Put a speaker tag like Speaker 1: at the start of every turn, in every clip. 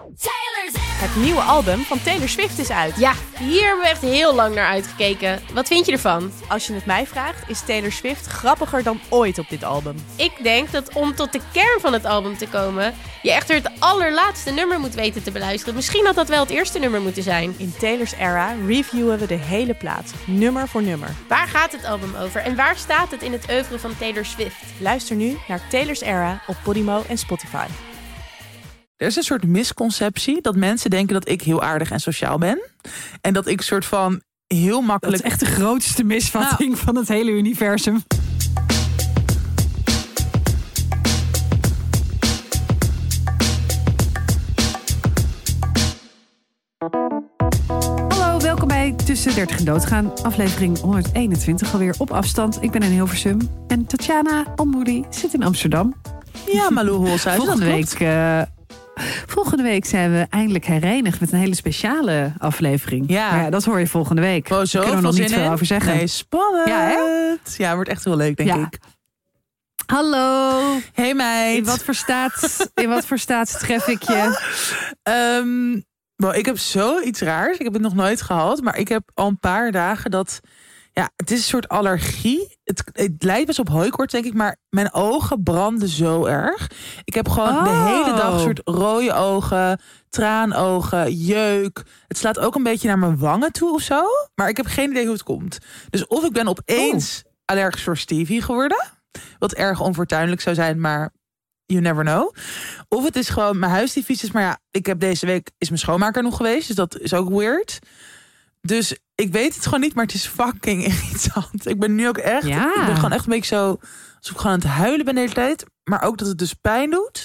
Speaker 1: Het nieuwe album van Taylor Swift is uit.
Speaker 2: Ja, hier hebben we echt heel lang naar uitgekeken. Wat vind je ervan?
Speaker 1: Als je het mij vraagt, is Taylor Swift grappiger dan ooit op dit album.
Speaker 2: Ik denk dat om tot de kern van het album te komen, je echt het allerlaatste nummer moet weten te beluisteren. Misschien had dat wel het eerste nummer moeten zijn.
Speaker 1: In Taylor's Era reviewen we de hele plaat, nummer voor nummer.
Speaker 2: Waar gaat het album over en waar staat het in het oeuvre van Taylor Swift?
Speaker 1: Luister nu naar Taylor's Era op Podimo en Spotify.
Speaker 3: Er is een soort misconceptie dat mensen denken dat ik heel aardig en sociaal ben. En dat ik soort van heel makkelijk...
Speaker 4: Dat is echt de grootste misvatting van het hele universum. Hallo, welkom bij Tussen 30 en Doodgaan. Aflevering 121 alweer op afstand. Ik ben in Hilversum. En Tatjana Almoudi zit in Amsterdam.
Speaker 3: Ja, Malou Holshuis.
Speaker 4: Volgende week zijn we eindelijk herenigd met een hele speciale aflevering.
Speaker 3: Ja.
Speaker 4: Maar ja, dat hoor je volgende week.
Speaker 3: Oh,
Speaker 4: Daar kunnen we nog niet veel over zeggen.
Speaker 3: Nee, spannend.
Speaker 4: Ja, hè?
Speaker 3: Ja, wordt echt heel leuk, denk ik.
Speaker 4: Hallo.
Speaker 3: Hey meid.
Speaker 4: In wat voor staat tref ik je?
Speaker 3: Ik heb zoiets raars. Ik heb het nog nooit gehad. Maar ik heb al een paar dagen dat... Ja, het is een soort allergie. Het lijkt best op hooikoorts, denk ik. Maar mijn ogen branden zo erg. Ik heb gewoon de hele dag een soort rode ogen, traanogen, jeuk. Het slaat ook een beetje naar mijn wangen toe of zo. Maar ik heb geen idee hoe het komt. Dus of ik ben opeens allergisch voor Stevie geworden. Wat erg onfortuinlijk zou zijn, maar you never know. Of het is gewoon mijn huis die vies is. Maar ja, ik heb deze week is mijn schoonmaker nog geweest. Dus dat is ook weird. Dus ik weet het gewoon niet, maar het is fucking irritant. Ik ben nu ook echt...
Speaker 4: Ja.
Speaker 3: Ik ben gewoon echt een beetje zo... alsof ik gewoon aan het huilen ben de hele tijd. Maar ook dat het dus pijn doet.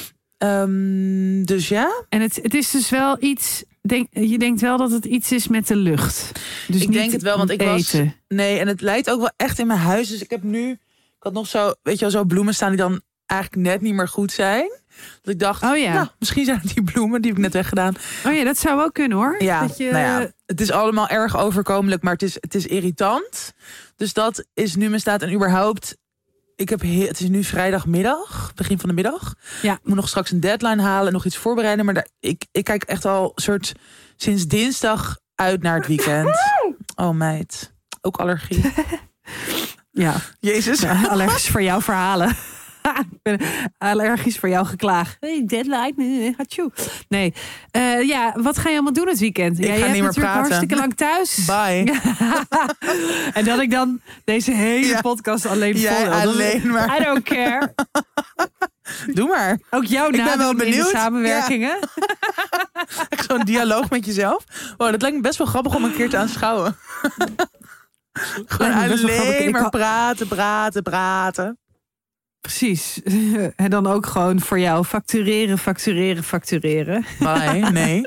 Speaker 3: Dus ja.
Speaker 4: En het is dus wel iets... Je denkt wel dat het iets is met de lucht. Dus
Speaker 3: ik
Speaker 4: niet
Speaker 3: denk het wel, want ik
Speaker 4: eten.
Speaker 3: was... Nee, en het leidt ook wel echt in mijn huis. Dus ik heb nu... Ik had nog zo, weet je wel, zo bloemen staan die dan eigenlijk net niet meer goed zijn. Dat ik dacht, nou, misschien zijn het die bloemen die heb ik net weggedaan.
Speaker 4: Oh ja, dat zou ook kunnen hoor.
Speaker 3: Ja,
Speaker 4: dat je...
Speaker 3: nou ja, het is allemaal erg overkomelijk, maar het is irritant. Dus dat is nu mijn staat. En überhaupt, het is nu vrijdagmiddag, begin van de middag.
Speaker 4: Ja.
Speaker 3: Ik moet nog straks een deadline halen en nog iets voorbereiden. Maar ik kijk echt al soort sinds dinsdag uit naar het weekend. Oh meid, ook allergie.
Speaker 4: Ja.
Speaker 3: Jezus.
Speaker 4: Ja, allergisch voor jouw verhalen. Ik ben allergisch voor jouw geklaag. Hey, deadline. Nee. Wat ga je allemaal doen het weekend?
Speaker 3: Ik ga niet meer praten.
Speaker 4: Hartstikke lang thuis.
Speaker 3: Bye.
Speaker 4: En dat ik dan deze hele podcast alleen volg.
Speaker 3: Alleen maar.
Speaker 4: I don't care.
Speaker 3: Doe maar.
Speaker 4: Ook jouw naam in de samenwerkingen.
Speaker 3: Ja. Zo'n dialoog met jezelf. Oh, dat lijkt me best wel grappig om een keer te aanschouwen. Gewoon alleen maar praten.
Speaker 4: Precies. En dan ook gewoon voor jou factureren.
Speaker 3: Nee.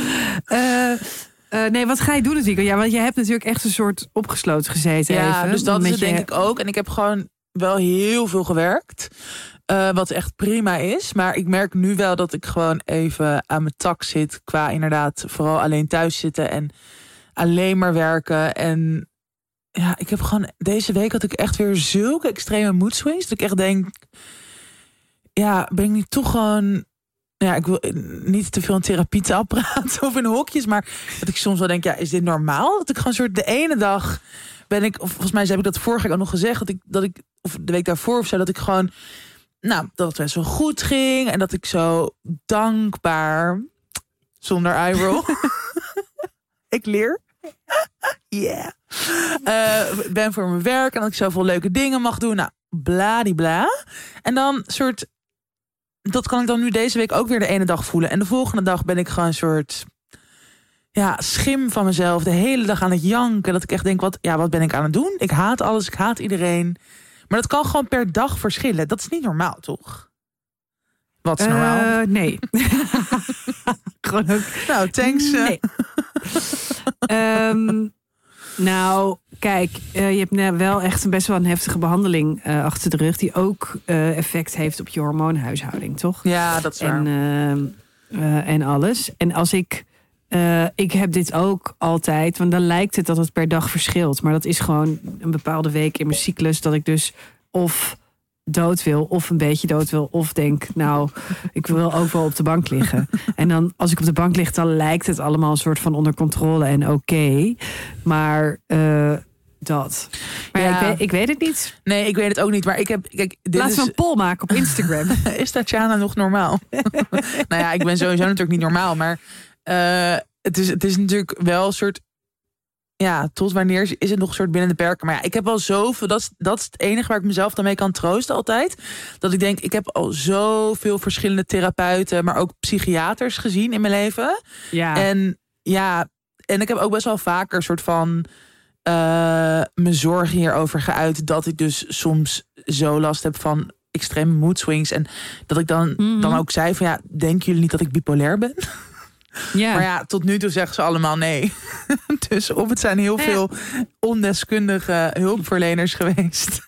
Speaker 4: Nee, wat ga je doen het weekend? Ja, want je hebt natuurlijk echt een soort opgesloten gezeten.
Speaker 3: Ja,
Speaker 4: even,
Speaker 3: dus dat is het
Speaker 4: je...
Speaker 3: denk ik ook. En ik heb gewoon wel heel veel gewerkt. Wat echt prima is. Maar ik merk nu wel dat ik gewoon even aan mijn tak zit. Qua inderdaad vooral alleen thuis zitten. En alleen maar werken. En ja, ik heb gewoon... Deze week had ik echt weer zulke extreme mood swings. Dat ik echt denk... Ja, ben ik niet toch gewoon... Ja, ik wil niet te veel in therapie praten of in hokjes. Maar dat ik soms wel denk, ja, is dit normaal? Dat ik gewoon soort de ene dag ben ik... Of volgens mij heb ik dat vorige week ook nog gezegd. Dat ik of de week daarvoor of zo, dat ik gewoon... Nou, dat het best wel goed ging. En dat ik zo dankbaar... Zonder eye roll. Ik leer. Yeah. Ben voor mijn werk en dat ik zoveel leuke dingen mag doen. Nou, bladibla. En dan soort... Dat kan ik dan nu deze week ook weer de ene dag voelen. En de volgende dag ben ik gewoon een soort... Ja, schim van mezelf. De hele dag aan het janken. Dat ik echt denk, wat ben ik aan het doen? Ik haat alles, ik haat iedereen. Maar dat kan gewoon per dag verschillen. Dat is niet normaal, toch? Wat is normaal?
Speaker 4: Nee. Gewoon ook...
Speaker 3: Nou, thanks.
Speaker 4: Nee. Nou, kijk, je hebt wel echt best wel een heftige behandeling achter de rug... die ook effect heeft op je hormoonhuishouding, toch?
Speaker 3: Ja, dat is waar.
Speaker 4: En alles. En als ik heb dit ook altijd... want dan lijkt het dat het per dag verschilt. Maar dat is gewoon een bepaalde week in mijn cyclus... dat ik dus of dood wil of een beetje dood wil. Of denk, nou, ik wil ook wel op de bank liggen. En dan als ik op de bank lig, dan lijkt het allemaal een soort van onder controle en oké. Maar dat. Maar ja, ik weet het niet.
Speaker 3: Nee, ik weet het ook niet. Maar ik heb... Kijk,
Speaker 4: laten we een poll maken op Instagram.
Speaker 3: Is Tatjana nog normaal? Nou ja, ik ben sowieso natuurlijk niet normaal. Maar het is natuurlijk wel een soort... Ja, tot wanneer is het nog een soort binnen de perken? Maar ja, ik heb al zoveel... Dat is het enige waar ik mezelf dan mee kan troosten altijd. Dat ik denk, ik heb al zoveel verschillende therapeuten... maar ook psychiaters gezien in mijn leven.
Speaker 4: Ja.
Speaker 3: En ik heb ook best wel vaker een soort van... mijn zorgen hierover geuit... dat ik dus soms zo last heb van extreme mood swings. En dat ik dan ook zei van... ja, denken jullie niet dat ik bipolair ben?
Speaker 4: Ja.
Speaker 3: Maar ja, tot nu toe zeggen ze allemaal nee. Dus of het zijn heel veel ondeskundige hulpverleners geweest.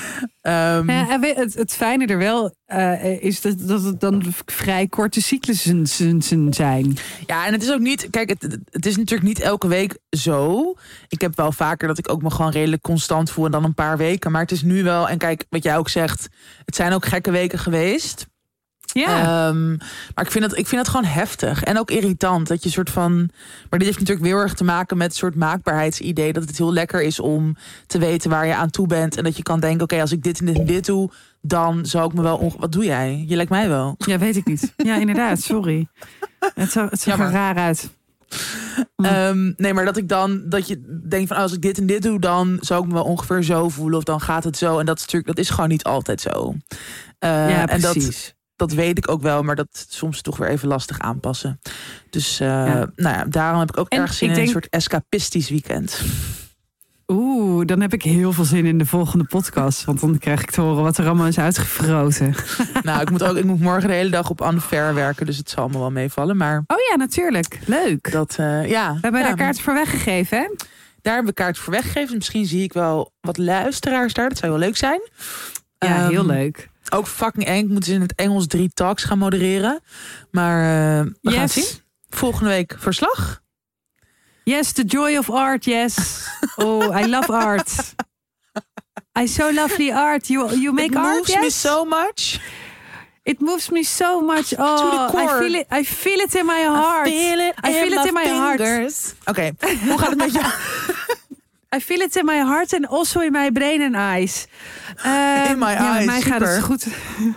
Speaker 4: Het fijne er wel is dat het dan vrij korte cyclussen zijn.
Speaker 3: Ja, en het is ook niet... Kijk, het is natuurlijk niet elke week zo. Ik heb wel vaker dat ik ook me gewoon redelijk constant voel... en dan een paar weken. Maar het is nu wel... En kijk, wat jij ook zegt... Het zijn ook gekke weken geweest...
Speaker 4: Ja.
Speaker 3: Maar ik vind het gewoon heftig. En ook irritant. Dat je soort van... Maar dit heeft natuurlijk heel erg te maken met een soort maakbaarheidsidee. Dat het heel lekker is om te weten waar je aan toe bent. En dat je kan denken, oké, als ik dit en dit en dit doe... dan zou ik me wel... Wat doe jij? Je lijkt mij wel.
Speaker 4: Ja, weet ik niet. Ja, inderdaad. Sorry. Het zag er raar uit.
Speaker 3: Nee, maar dat je denkt van... als ik dit en dit doe, dan zou ik me wel ongeveer zo voelen. Of dan gaat het zo. En dat is gewoon niet altijd zo.
Speaker 4: Ja, precies.
Speaker 3: En dat weet ik ook wel, maar dat soms toch weer even lastig aanpassen. Dus daarom heb ik ook erg zin in een soort escapistisch weekend.
Speaker 4: Dan heb ik heel veel zin in de volgende podcast. Want dan krijg ik te horen wat er allemaal is uitgefroten.
Speaker 3: Nou, ik moet morgen de hele dag op Unfair werken, dus het zal me wel meevallen. Maar
Speaker 4: oh ja, natuurlijk. Leuk.
Speaker 3: We
Speaker 4: hebben daar kaarten voor weggegeven, hè?
Speaker 3: Daar hebben we kaarten voor weggegeven. Misschien zie ik wel wat luisteraars daar. Dat zou wel leuk zijn.
Speaker 4: Ja, heel leuk.
Speaker 3: Ook fucking eng. Ik moet in het Engels 3 talks gaan modereren. Maar we gaan het zien. Volgende week verslag.
Speaker 4: Yes, the joy of art, yes. Oh, I love art. I so love the art. You make art, yes?
Speaker 3: It moves me so much.
Speaker 4: It moves me so much. Oh, I feel it in my heart.
Speaker 3: I feel it in my heart. Oké, hoe gaat het met jou?
Speaker 4: I feel it in my heart and also in my brain and eyes.
Speaker 3: In my eyes,
Speaker 4: met mij
Speaker 3: super.
Speaker 4: gaat het goed.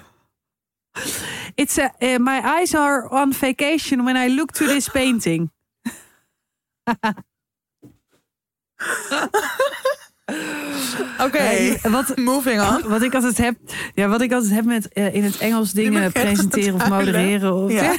Speaker 4: My eyes are on vacation when I look to this painting.
Speaker 3: Oké, moving on.
Speaker 4: Wat ik altijd heb met in het Engels dingen presenteren of modereren. Of,
Speaker 3: ja.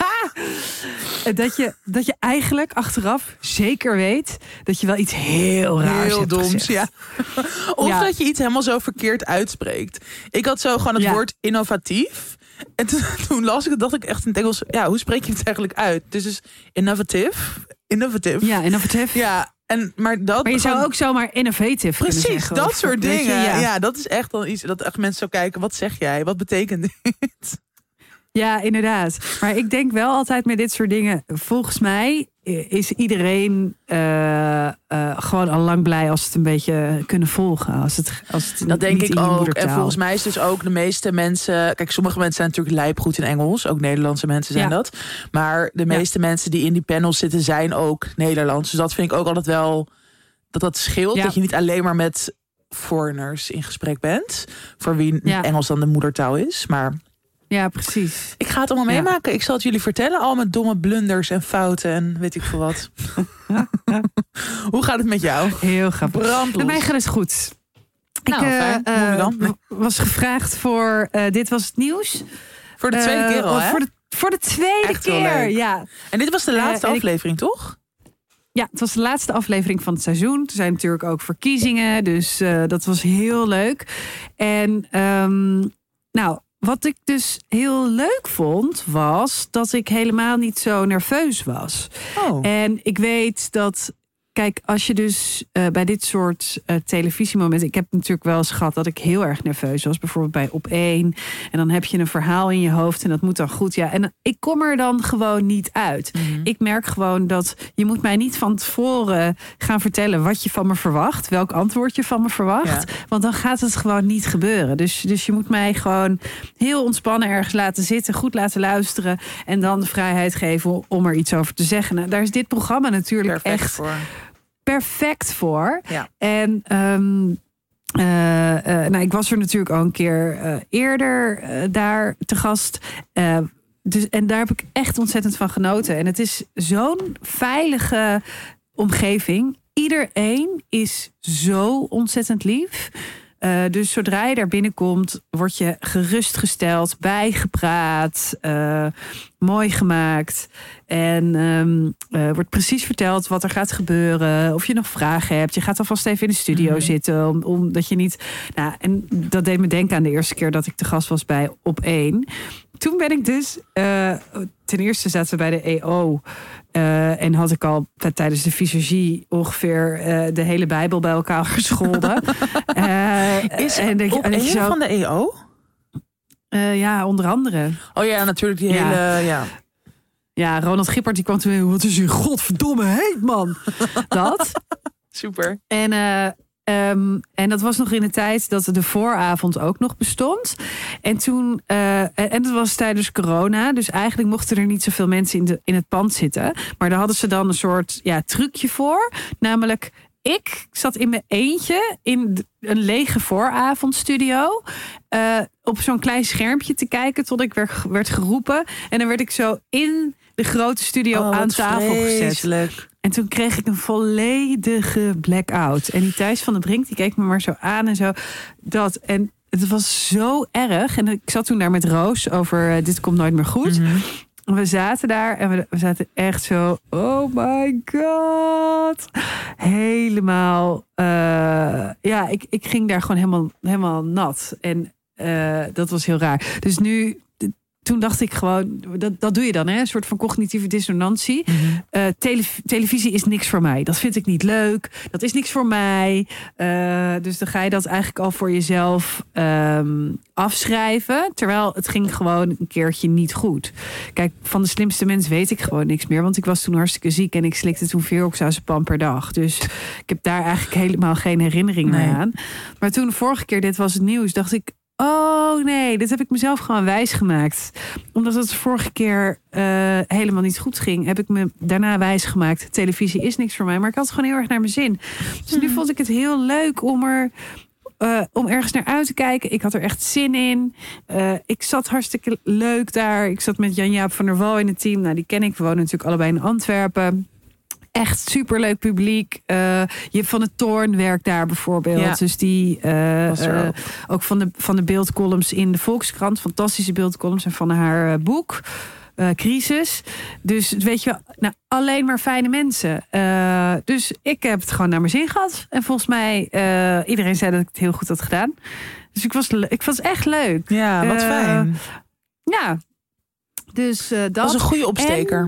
Speaker 4: Dat je eigenlijk achteraf zeker weet dat je wel iets heel raars hebt
Speaker 3: doms,
Speaker 4: gezegd.
Speaker 3: ja. Of dat je iets helemaal zo verkeerd uitspreekt. Ik had zo gewoon het woord innovatief. En toen las ik het, dacht ik echt in het Engels... Ja, hoe spreek je het eigenlijk uit? Dus is innovative.
Speaker 4: Ja, innovative.
Speaker 3: Ja, maar je
Speaker 4: zou ook zomaar innovative kunnen zeggen.
Speaker 3: Precies, dat soort dingen. Ja, dat is echt dan iets dat echt mensen zo kijken. Wat zeg jij? Wat betekent dit?
Speaker 4: Ja, inderdaad. Maar ik denk wel altijd met dit soort dingen... Volgens mij is iedereen gewoon al lang blij... als ze het een beetje kunnen volgen. Als het
Speaker 3: dat denk
Speaker 4: niet
Speaker 3: ik
Speaker 4: in je
Speaker 3: ook.
Speaker 4: moedertaal.
Speaker 3: En volgens mij is dus ook de meeste mensen... Kijk, sommige mensen zijn natuurlijk lijpgoed in Engels. Ook Nederlandse mensen zijn dat. Maar de meeste mensen die in die panels zitten... zijn ook Nederlands. Dus dat vind ik ook altijd wel... Dat scheelt. Dat je niet alleen maar met foreigners in gesprek bent. Voor wie Engels dan de moedertaal is. Maar...
Speaker 4: Ja, precies.
Speaker 3: Ik ga het allemaal meemaken. Ik zal het jullie vertellen. Al met domme blunders en fouten en weet ik veel wat. Hoe gaat het met jou?
Speaker 4: Heel grappig.
Speaker 3: Brandlos.
Speaker 4: Met mij gaat het goed.
Speaker 3: Fijn. Dan?
Speaker 4: Was gevraagd voor Dit Was Het Nieuws.
Speaker 3: Voor de tweede keer al, hè?
Speaker 4: Voor de tweede
Speaker 3: echt
Speaker 4: keer, ja.
Speaker 3: En dit was de laatste aflevering, toch?
Speaker 4: Ja, het was de laatste aflevering van het seizoen. Er zijn natuurlijk ook verkiezingen, dus dat was heel leuk. En wat ik dus heel leuk vond, was dat ik helemaal niet zo nerveus was.
Speaker 3: Oh.
Speaker 4: En ik weet dat kijk, als je dus bij dit soort televisiemomenten... Ik heb natuurlijk wel eens gehad dat ik heel erg nerveus was. Bijvoorbeeld bij Op 1. En dan heb je een verhaal in je hoofd en dat moet dan goed. Ja, en ik kom er dan gewoon niet uit.
Speaker 3: Mhm.
Speaker 4: Ik merk gewoon dat je moet mij niet van tevoren gaan vertellen... wat je van me verwacht. Welk antwoord je van me verwacht.
Speaker 3: Ja.
Speaker 4: Want dan gaat het gewoon niet gebeuren. Dus je moet mij gewoon heel ontspannen ergens laten zitten. Goed laten luisteren. En dan de vrijheid geven om er iets over te zeggen. Nou, daar is dit programma natuurlijk echt perfect voor.
Speaker 3: Ja.
Speaker 4: En ik was er natuurlijk al een keer eerder daar te gast. Dus, en daar heb ik echt ontzettend van genoten. En het is zo'n veilige omgeving. Iedereen is zo ontzettend lief. Dus zodra je daar binnenkomt, word je gerustgesteld, bijgepraat, mooi gemaakt. En wordt precies verteld wat er gaat gebeuren. Of je nog vragen hebt. Je gaat alvast even in de studio zitten. Omdat je niet... Nou, en dat deed me denken aan de eerste keer dat ik te gast was bij Op 1. Toen ben ik dus... ten eerste zaten we bij de EO... en had ik al tijdens de visagie ongeveer de hele Bijbel bij elkaar gescholden.
Speaker 3: Is
Speaker 4: en
Speaker 3: Op 1
Speaker 4: zo,
Speaker 3: van de EO?
Speaker 4: ja, onder andere.
Speaker 3: Oh ja, natuurlijk die
Speaker 4: Ja.
Speaker 3: hele... Ja.
Speaker 4: Ja, Ronald Gippert die kwam toen... Wat is hier godverdomme heet, man! Dat.
Speaker 3: Super.
Speaker 4: En dat was nog in de tijd dat de vooravond ook nog bestond. En toen, en dat was tijdens corona. Dus eigenlijk mochten er niet zoveel mensen in het pand zitten. Maar daar hadden ze dan een soort trucje voor. Namelijk, ik zat in mijn eentje in een lege vooravondstudio. Op zo'n klein schermpje te kijken tot ik werd geroepen. En dan werd ik zo in de grote studio aan tafel gezet. En toen kreeg ik een volledige blackout. En die Thijs van den Brink, die keek me maar zo aan en zo. En het was zo erg. En ik zat toen daar met Roos over Dit komt nooit meer goed.
Speaker 3: Mm-hmm.
Speaker 4: We zaten daar en we zaten echt zo... Oh my god. Helemaal... ik ging daar gewoon helemaal nat. En dat was heel raar. Dus nu... Toen dacht ik gewoon, dat doe je dan, hè? Een soort van cognitieve dissonantie.
Speaker 3: Mm-hmm.
Speaker 4: Televisie is niks voor mij. Dat vind ik niet leuk. Dat is niks voor mij. Dus dan ga je dat eigenlijk al voor jezelf afschrijven. Terwijl het ging gewoon een keertje niet goed. Kijk, van De Slimste Mens weet ik gewoon niks meer. Want ik was toen hartstikke ziek en ik slikte toen veeroxazepam per dag. Dus ik heb daar eigenlijk helemaal geen herinnering meer aan. Maar toen de vorige keer dit was het nieuws, dacht ik... Oh nee, dit heb ik mezelf gewoon wijsgemaakt. Omdat het de vorige keer helemaal niet goed ging... heb ik me daarna wijsgemaakt. Televisie is niks voor mij, maar ik had het gewoon heel erg naar mijn zin. Dus nu vond ik het heel leuk om ergens naar uit te kijken. Ik had er echt zin in. Ik zat hartstikke leuk daar. Ik zat met Jan-Jaap van der Wal in het team. Nou, die ken ik. We wonen natuurlijk allebei in Antwerpen. Echt superleuk publiek. Je Van de Toorn werkt daar bijvoorbeeld.
Speaker 3: Ja.
Speaker 4: Dus die ook van de beeldcolumns in de Volkskrant. Fantastische beeldcolumns. En van haar boek. Crisis. Dus weet je, nou, alleen maar fijne mensen. Dus ik heb het gewoon naar mijn zin gehad. En volgens mij, iedereen zei dat ik het heel goed had gedaan. Dus ik was echt leuk.
Speaker 3: Ja, wat fijn.
Speaker 4: Ja. Dus dat
Speaker 3: was een goede opsteker.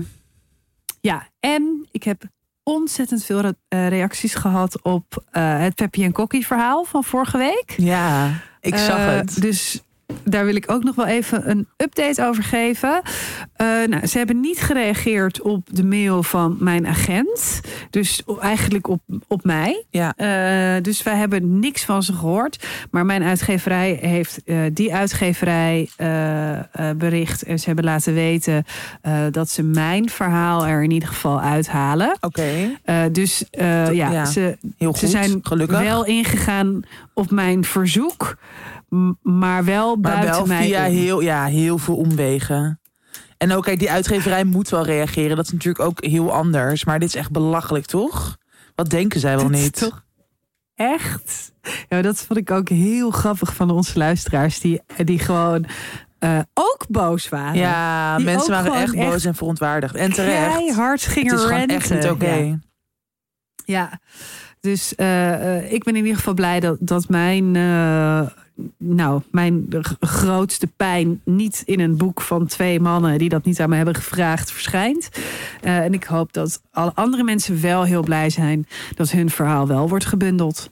Speaker 4: En ik heb ontzettend veel reacties gehad op het Peppy en Kokkie verhaal van vorige week.
Speaker 3: Ja, ik zag het.
Speaker 4: Dus daar wil ik ook nog wel even een update over geven. Ze hebben niet gereageerd op de mail van mijn agent. Dus eigenlijk op mij.
Speaker 3: Ja.
Speaker 4: Dus wij hebben niks van ze gehoord. Maar mijn uitgeverij heeft die uitgeverij bericht. En ze hebben laten weten dat ze mijn verhaal er in ieder geval uithalen.
Speaker 3: Oké.
Speaker 4: Dus
Speaker 3: Heel goed,
Speaker 4: ze zijn
Speaker 3: gelukkig.
Speaker 4: wel ingegaan op mijn verzoek. Maar wel buiten mij.
Speaker 3: Via heel veel omwegen. En ook, kijk, die uitgeverij moet wel reageren. Dat is natuurlijk ook heel anders. Maar dit is echt belachelijk, toch? Wat denken zij wel niet?
Speaker 4: Toch echt? Ja, dat vond ik ook heel grappig van onze luisteraars. Die gewoon ook boos waren.
Speaker 3: Ja,
Speaker 4: die
Speaker 3: mensen waren echt boos
Speaker 4: echt
Speaker 3: en verontwaardigd. En terecht.
Speaker 4: Keihard gingen
Speaker 3: het is gewoon
Speaker 4: ranten.
Speaker 3: echt niet oké.
Speaker 4: Ja. Dus ik ben in ieder geval blij dat mijn mijn grootste pijn niet in een boek van 2 mannen die dat niet aan me hebben gevraagd verschijnt. En ik hoop dat alle andere mensen wel heel blij zijn dat hun verhaal wel wordt gebundeld.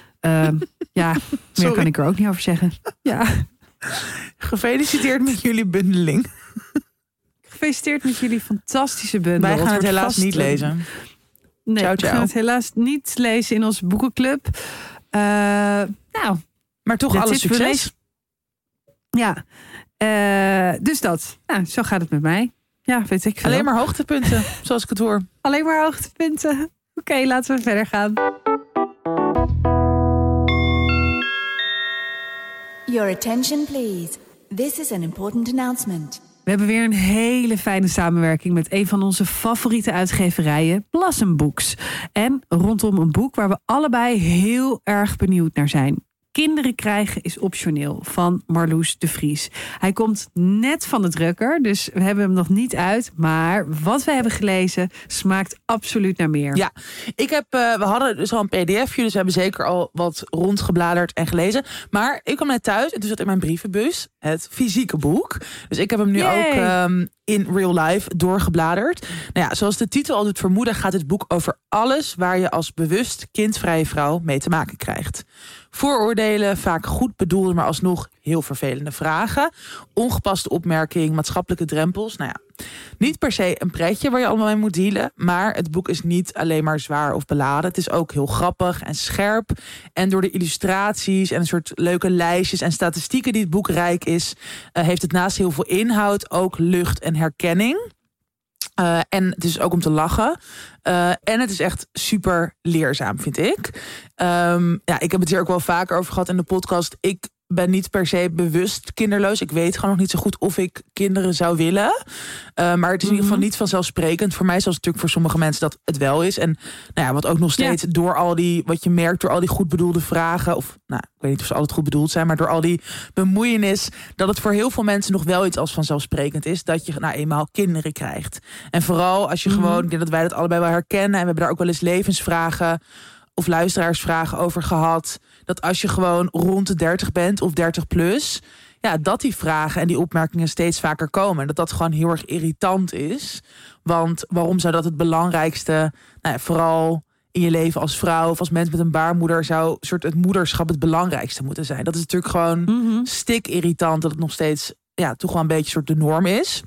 Speaker 4: Meer kan ik er ook niet over zeggen. Ja.
Speaker 3: Gefeliciteerd met jullie bundeling.
Speaker 4: Gefeliciteerd met jullie fantastische bundel.
Speaker 3: Wij gaan het helaas niet lezen.
Speaker 4: Nee, we gaan het helaas niet lezen in onze boekenclub.
Speaker 3: Maar toch alle succes.
Speaker 4: Ja, dus dat. Nou, zo gaat het met mij. Ja, weet ik veel.
Speaker 3: Alleen maar hoogtepunten, zoals ik het hoor.
Speaker 4: Alleen maar hoogtepunten. Oké, laten we verder gaan.
Speaker 5: Your attention please. This is an important announcement.
Speaker 4: We hebben weer een hele fijne samenwerking met een van onze favoriete uitgeverijen, Blossom Books. En rondom een boek waar we allebei heel erg benieuwd naar zijn. Kinderen krijgen is optioneel van Marloes de Vries. Hij komt net van de drukker, dus we hebben hem nog niet uit. Maar wat we hebben gelezen smaakt absoluut naar meer.
Speaker 3: Ja, we hadden dus al een pdfje, dus we hebben zeker al wat rondgebladerd en gelezen. Maar ik kwam net thuis en toen zat in mijn brievenbus het fysieke boek. Dus ik heb hem nu ook in real life doorgebladerd. Nou ja, zoals de titel al doet vermoeden, gaat het boek over alles waar je als bewust kindvrije vrouw mee te maken krijgt. Vooroordelen, vaak goed bedoelde, maar alsnog heel vervelende vragen. Ongepaste opmerking, maatschappelijke drempels. Nou ja, niet per se een pretje waar je allemaal mee moet dealen. Maar het boek is niet alleen maar zwaar of beladen. Het is ook heel grappig en scherp. En door de illustraties en een soort leuke lijstjes en statistieken die het boek rijk is, heeft het naast heel veel inhoud ook lucht en herkenning. En het is ook om te lachen. En het is echt super leerzaam, vind ik. Ik heb het hier ook wel vaker over gehad in de podcast. Ik ben niet per se bewust kinderloos. Ik weet gewoon nog niet zo goed of ik kinderen zou willen. Maar het is in ieder geval niet vanzelfsprekend. Voor mij, zoals natuurlijk voor sommige mensen dat het wel is. En wat ook nog steeds door al die, wat je merkt, door al die goed bedoelde vragen. Of ik weet niet of ze altijd goed bedoeld zijn. Maar door al die bemoeienis, dat het voor heel veel mensen nog wel iets als vanzelfsprekend is. Dat je eenmaal kinderen krijgt. En vooral als je gewoon, ik denk dat wij dat allebei wel herkennen. En we hebben daar ook wel eens levensvragen of luisteraarsvragen over gehad. Dat als je gewoon rond de 30 bent of 30 plus, dat die vragen en die opmerkingen steeds vaker komen. En dat gewoon heel erg irritant is. Want waarom zou dat het belangrijkste, vooral in je leven als vrouw of als mens met een baarmoeder, zou het moederschap het belangrijkste moeten zijn? Dat is natuurlijk gewoon stik irritant dat het nog steeds toch wel een beetje de norm is.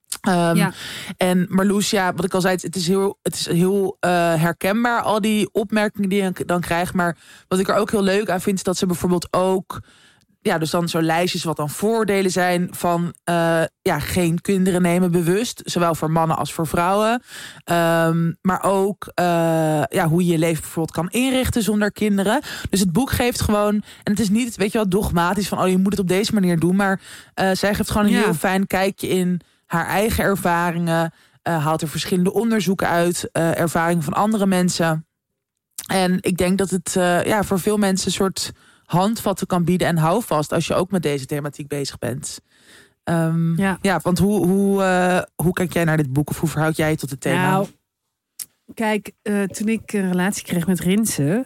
Speaker 3: En Marloes, wat ik al zei, het is heel herkenbaar, al die opmerkingen die je dan krijgt. Maar wat ik er ook heel leuk aan vind, is dat ze bijvoorbeeld ook, dus dan zo lijstjes wat dan voordelen zijn van geen kinderen nemen bewust, zowel voor mannen als voor vrouwen. Maar ook hoe je je leven bijvoorbeeld kan inrichten zonder kinderen. Dus het boek geeft gewoon, en het is niet, weet je wel, dogmatisch van je moet het op deze manier doen, maar zij geeft gewoon een heel fijn kijkje in haar eigen ervaringen, haalt er verschillende onderzoeken uit, ervaringen van andere mensen. En ik denk dat het voor veel mensen een soort handvatten kan bieden en houvast als je ook met deze thematiek bezig bent. Want hoe kijk jij naar dit boek of hoe verhoud jij je tot het thema?
Speaker 4: Nou, kijk, toen ik een relatie kreeg met Rinse,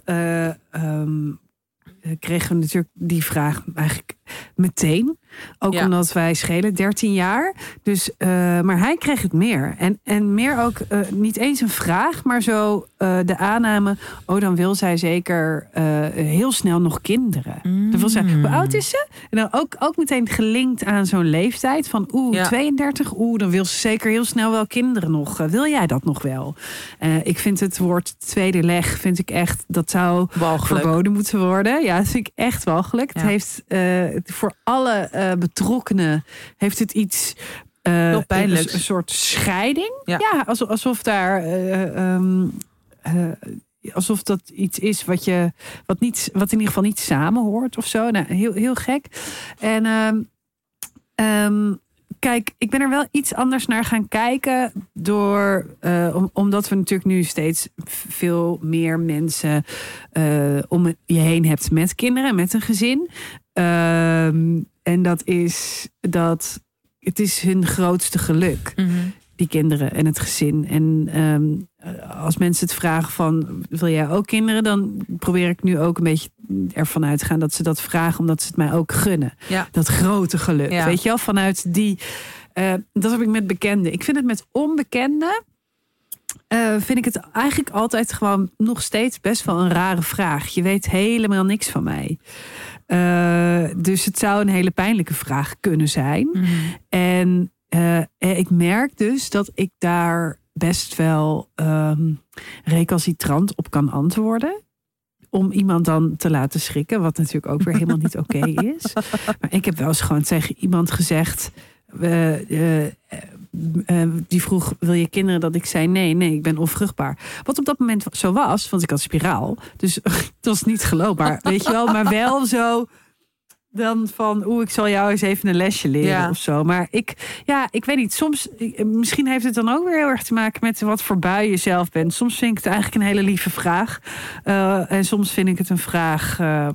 Speaker 4: kregen we natuurlijk die vraag eigenlijk meteen. Ook omdat wij schelen 13 jaar. Dus, maar hij kreeg het meer. En meer ook niet eens een vraag, maar zo de aanname. Dan wil zij zeker heel snel nog kinderen. Dan wil zij, hoe oud is ze? En dan ook meteen gelinkt aan zo'n leeftijd van 32. Dan wil ze zeker heel snel wel kinderen nog. Wil jij dat nog wel? Ik vind het woord tweede leg, vind ik echt, dat zou
Speaker 3: walgelijk
Speaker 4: verboden moeten worden. Ja, dat vind ik echt walgelijk. Het heeft voor alle betrokkenen heeft het iets
Speaker 3: heel pijnlijks.
Speaker 4: Een soort scheiding. Ja, alsof daar alsof dat iets is wat in ieder geval niet samenhoort of zo. Nou, heel gek. En kijk, ik ben er wel iets anders naar gaan kijken omdat we natuurlijk nu steeds veel meer mensen om je heen hebt met kinderen, met een gezin. En het is hun grootste geluk, die kinderen en het gezin. En als mensen het vragen van, wil jij ook kinderen? Dan probeer ik nu ook een beetje ervan uitgaan dat ze dat vragen omdat ze het mij ook gunnen.
Speaker 3: Ja.
Speaker 4: Dat grote geluk.
Speaker 3: Ja.
Speaker 4: Weet je wel, vanuit die... dat heb ik met bekenden. Ik vind het met onbekenden... vind ik het eigenlijk altijd gewoon nog steeds best wel een rare vraag. Je weet helemaal niks van mij. Dus het zou een hele pijnlijke vraag kunnen zijn. En ik merk dus dat ik daar best wel recalcitrant op kan antwoorden. Om iemand dan te laten schrikken. Wat natuurlijk ook weer helemaal niet oké is. Maar ik heb wel eens gewoon tegen iemand gezegd... die vroeg, wil je kinderen? Dat ik zei, nee, ik ben onvruchtbaar. Wat op dat moment zo was, want ik had spiraal. Dus het was niet geloofbaar, weet je wel. Maar wel zo dan van, ik zal jou eens even een lesje leren of zo. Maar ik weet niet, soms... Misschien heeft het dan ook weer heel erg te maken met wat voor bui je zelf bent. Soms vind ik het eigenlijk een hele lieve vraag. En soms vind ik het een vraag...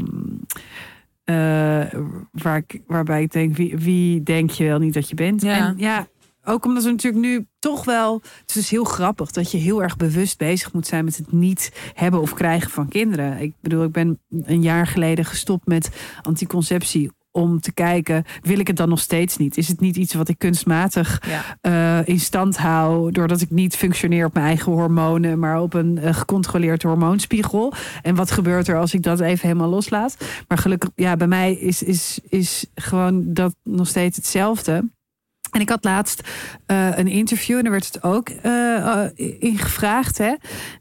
Speaker 4: waarbij ik denk, wie denk je wel niet dat je bent?
Speaker 3: Ja.
Speaker 4: En ook omdat we natuurlijk nu toch wel... Het is heel grappig dat je heel erg bewust bezig moet zijn... met het niet hebben of krijgen van kinderen. Ik bedoel, ik ben een jaar geleden gestopt met anticonceptie... om te kijken, wil ik het dan nog steeds niet? Is het niet iets wat ik kunstmatig in stand hou... doordat ik niet functioneer op mijn eigen hormonen... maar op een gecontroleerd hormoonspiegel? En wat gebeurt er als ik dat even helemaal loslaat? Maar gelukkig, bij mij is gewoon dat nog steeds hetzelfde... En ik had laatst een interview en daar werd het ook in gevraagd. Hè?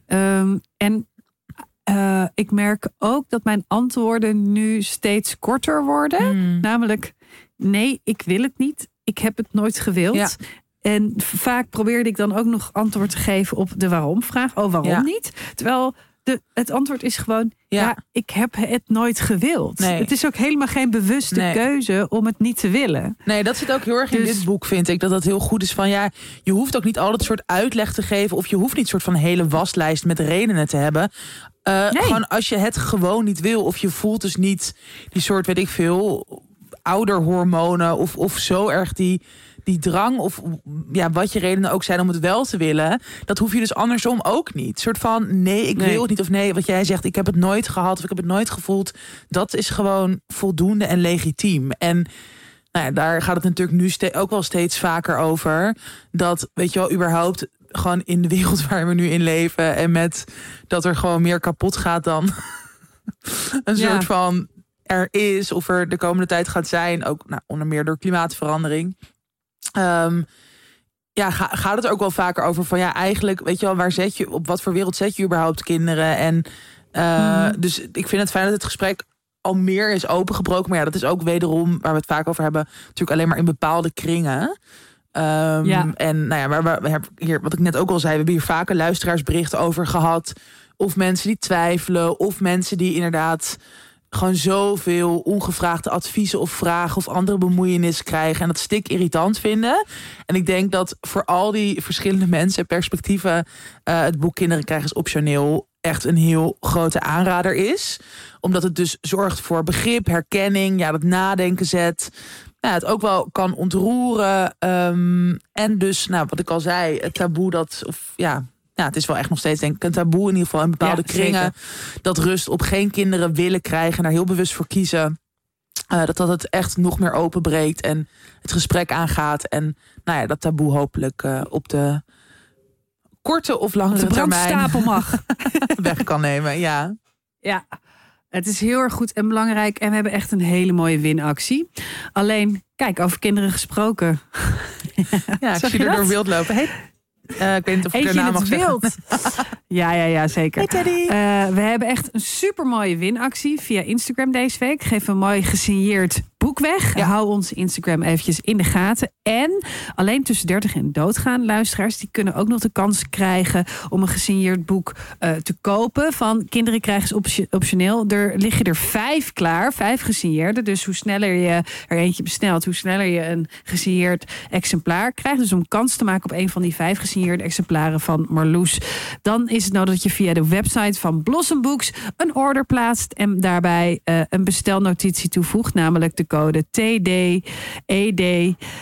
Speaker 4: Ik merk ook dat mijn antwoorden nu steeds korter worden. Namelijk, nee, ik wil het niet. Ik heb het nooit gewild. Ja. En vaak probeerde ik dan ook nog antwoord te geven op de waarom-vraag. Waarom niet? Terwijl... Het antwoord is gewoon, ik heb het nooit gewild.
Speaker 3: Nee.
Speaker 4: Het is ook helemaal geen bewuste keuze om het niet te willen.
Speaker 3: Nee, dat zit ook heel erg in dit boek, vind ik. Dat heel goed is van, je hoeft ook niet altijd een soort uitleg te geven... of je hoeft niet een soort van hele waslijst met redenen te hebben. Gewoon als je het gewoon niet wil... of je voelt dus niet die soort, weet ik veel... ouderhormonen of zo erg die drang of wat je redenen ook zijn om het wel te willen, dat hoef je dus andersom ook niet. Een soort van, nee, ik wil het niet. Of nee, wat jij zegt, ik heb het nooit gehad of ik heb het nooit gevoeld. Dat is gewoon voldoende en legitiem. En daar gaat het natuurlijk nu ook wel steeds vaker over. Dat, weet je wel, überhaupt gewoon in de wereld waar we nu in leven en met dat er gewoon meer kapot gaat dan een soort van er is of er de komende tijd gaat zijn. Ook onder meer door klimaatverandering. Gaat het er ook wel vaker over van eigenlijk, weet je wel, op wat voor wereld zet je überhaupt kinderen? En dus ik vind het fijn dat het gesprek al meer is opengebroken. Maar dat is ook wederom, waar we het vaak over hebben, natuurlijk alleen maar in bepaalde kringen. En we hier, wat ik net ook al zei, we hebben hier vaker luisteraarsberichten over gehad. Of mensen die twijfelen, of mensen die inderdaad gewoon zoveel ongevraagde adviezen of vragen of andere bemoeienis krijgen en dat stik irritant vinden. En ik denk dat voor al die verschillende mensen en perspectieven het boek Kinderen krijgen is optioneel echt een heel grote aanrader is. Omdat het dus zorgt voor begrip, herkenning, dat nadenken zet. Het ook wel kan ontroeren. En dus, wat ik al zei, het taboe het is wel echt nog steeds denk ik een taboe in ieder geval in bepaalde kringen. Zeker. Dat rust op geen kinderen willen krijgen, daar heel bewust voor kiezen. Dat het echt nog meer openbreekt en het gesprek aangaat. En dat taboe hopelijk op de korte of langere termijn
Speaker 4: mag
Speaker 3: weg kan nemen. Ja,
Speaker 4: het is heel erg goed en belangrijk. En we hebben echt een hele mooie winactie. Alleen, kijk, over kinderen gesproken.
Speaker 3: Ja, ik zie er door wild lopen. Hey. Ik weet niet of ik daarna mag zeggen.
Speaker 4: Ja, zeker.
Speaker 3: Hey Teddy.
Speaker 4: We hebben echt een supermooie winactie via Instagram deze week. Geef een mooi gesigneerd boek weg. Hou ons Instagram eventjes in de gaten. En alleen tussen 30 en doodgaan luisteraars, die kunnen ook nog de kans krijgen om een gesigneerd boek te kopen van Kinderen krijgen optioneel. Er liggen er 5 klaar, 5 gesigneerde. Dus hoe sneller je er eentje bestelt, hoe sneller je een gesigneerd exemplaar krijgt. Dus om kans te maken op een van die 5 gesigneerde exemplaren van Marloes, dan is het nodig dat je via de website van Blossom Books een order plaatst en daarbij een bestelnotitie toevoegt, namelijk de code TDED2020.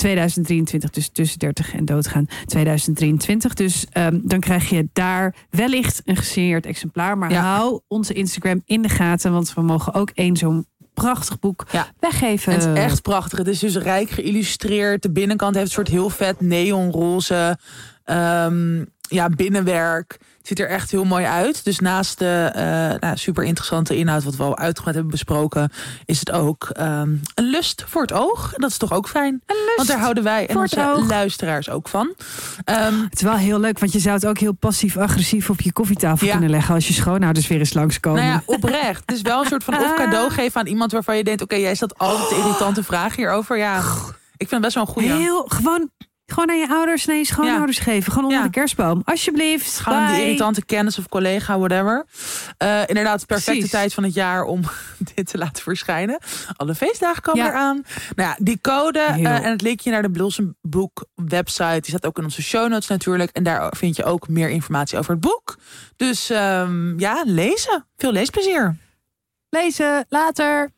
Speaker 4: 2023, dus tussen 30 en doodgaan 2023. Dus dan krijg je daar wellicht een gesigneerd exemplaar. Maar hou onze Instagram in de gaten, want we mogen ook zo'n prachtig boek weggeven.
Speaker 3: En het is echt prachtig. Het is dus rijk geïllustreerd. De binnenkant heeft een soort heel vet neonroze binnenwerk. Het ziet er echt heel mooi uit. Dus naast de super interessante inhoud wat we al uitgebreid hebben besproken, is het ook een lust voor het oog. En dat is toch ook fijn. Want daar houden wij en onze luisteraars ook van.
Speaker 4: Het is wel heel leuk, want je zou het ook heel passief-agressief op je koffietafel kunnen leggen als je schoonouders weer eens langskomen.
Speaker 3: Nou ja, oprecht. Het is wel een soort van of cadeau geven aan iemand waarvan je denkt, oké, jij stelt altijd de irritante vraag hierover. Ja, ik vind het best wel een goeie.
Speaker 4: Gewoon aan je ouders, naar je schoonouders geven. Gewoon onder de kerstboom. Alsjeblieft.
Speaker 3: Gewoon die irritante kennis of collega, whatever. Inderdaad, de perfecte tijd van het jaar om dit te laten verschijnen. Alle feestdagen komen eraan. Nou ja, die code en het linkje naar de Blossom Book website, die staat ook in onze show notes natuurlijk. En daar vind je ook meer informatie over het boek. Dus lezen. Veel leesplezier.
Speaker 4: Lezen. Later.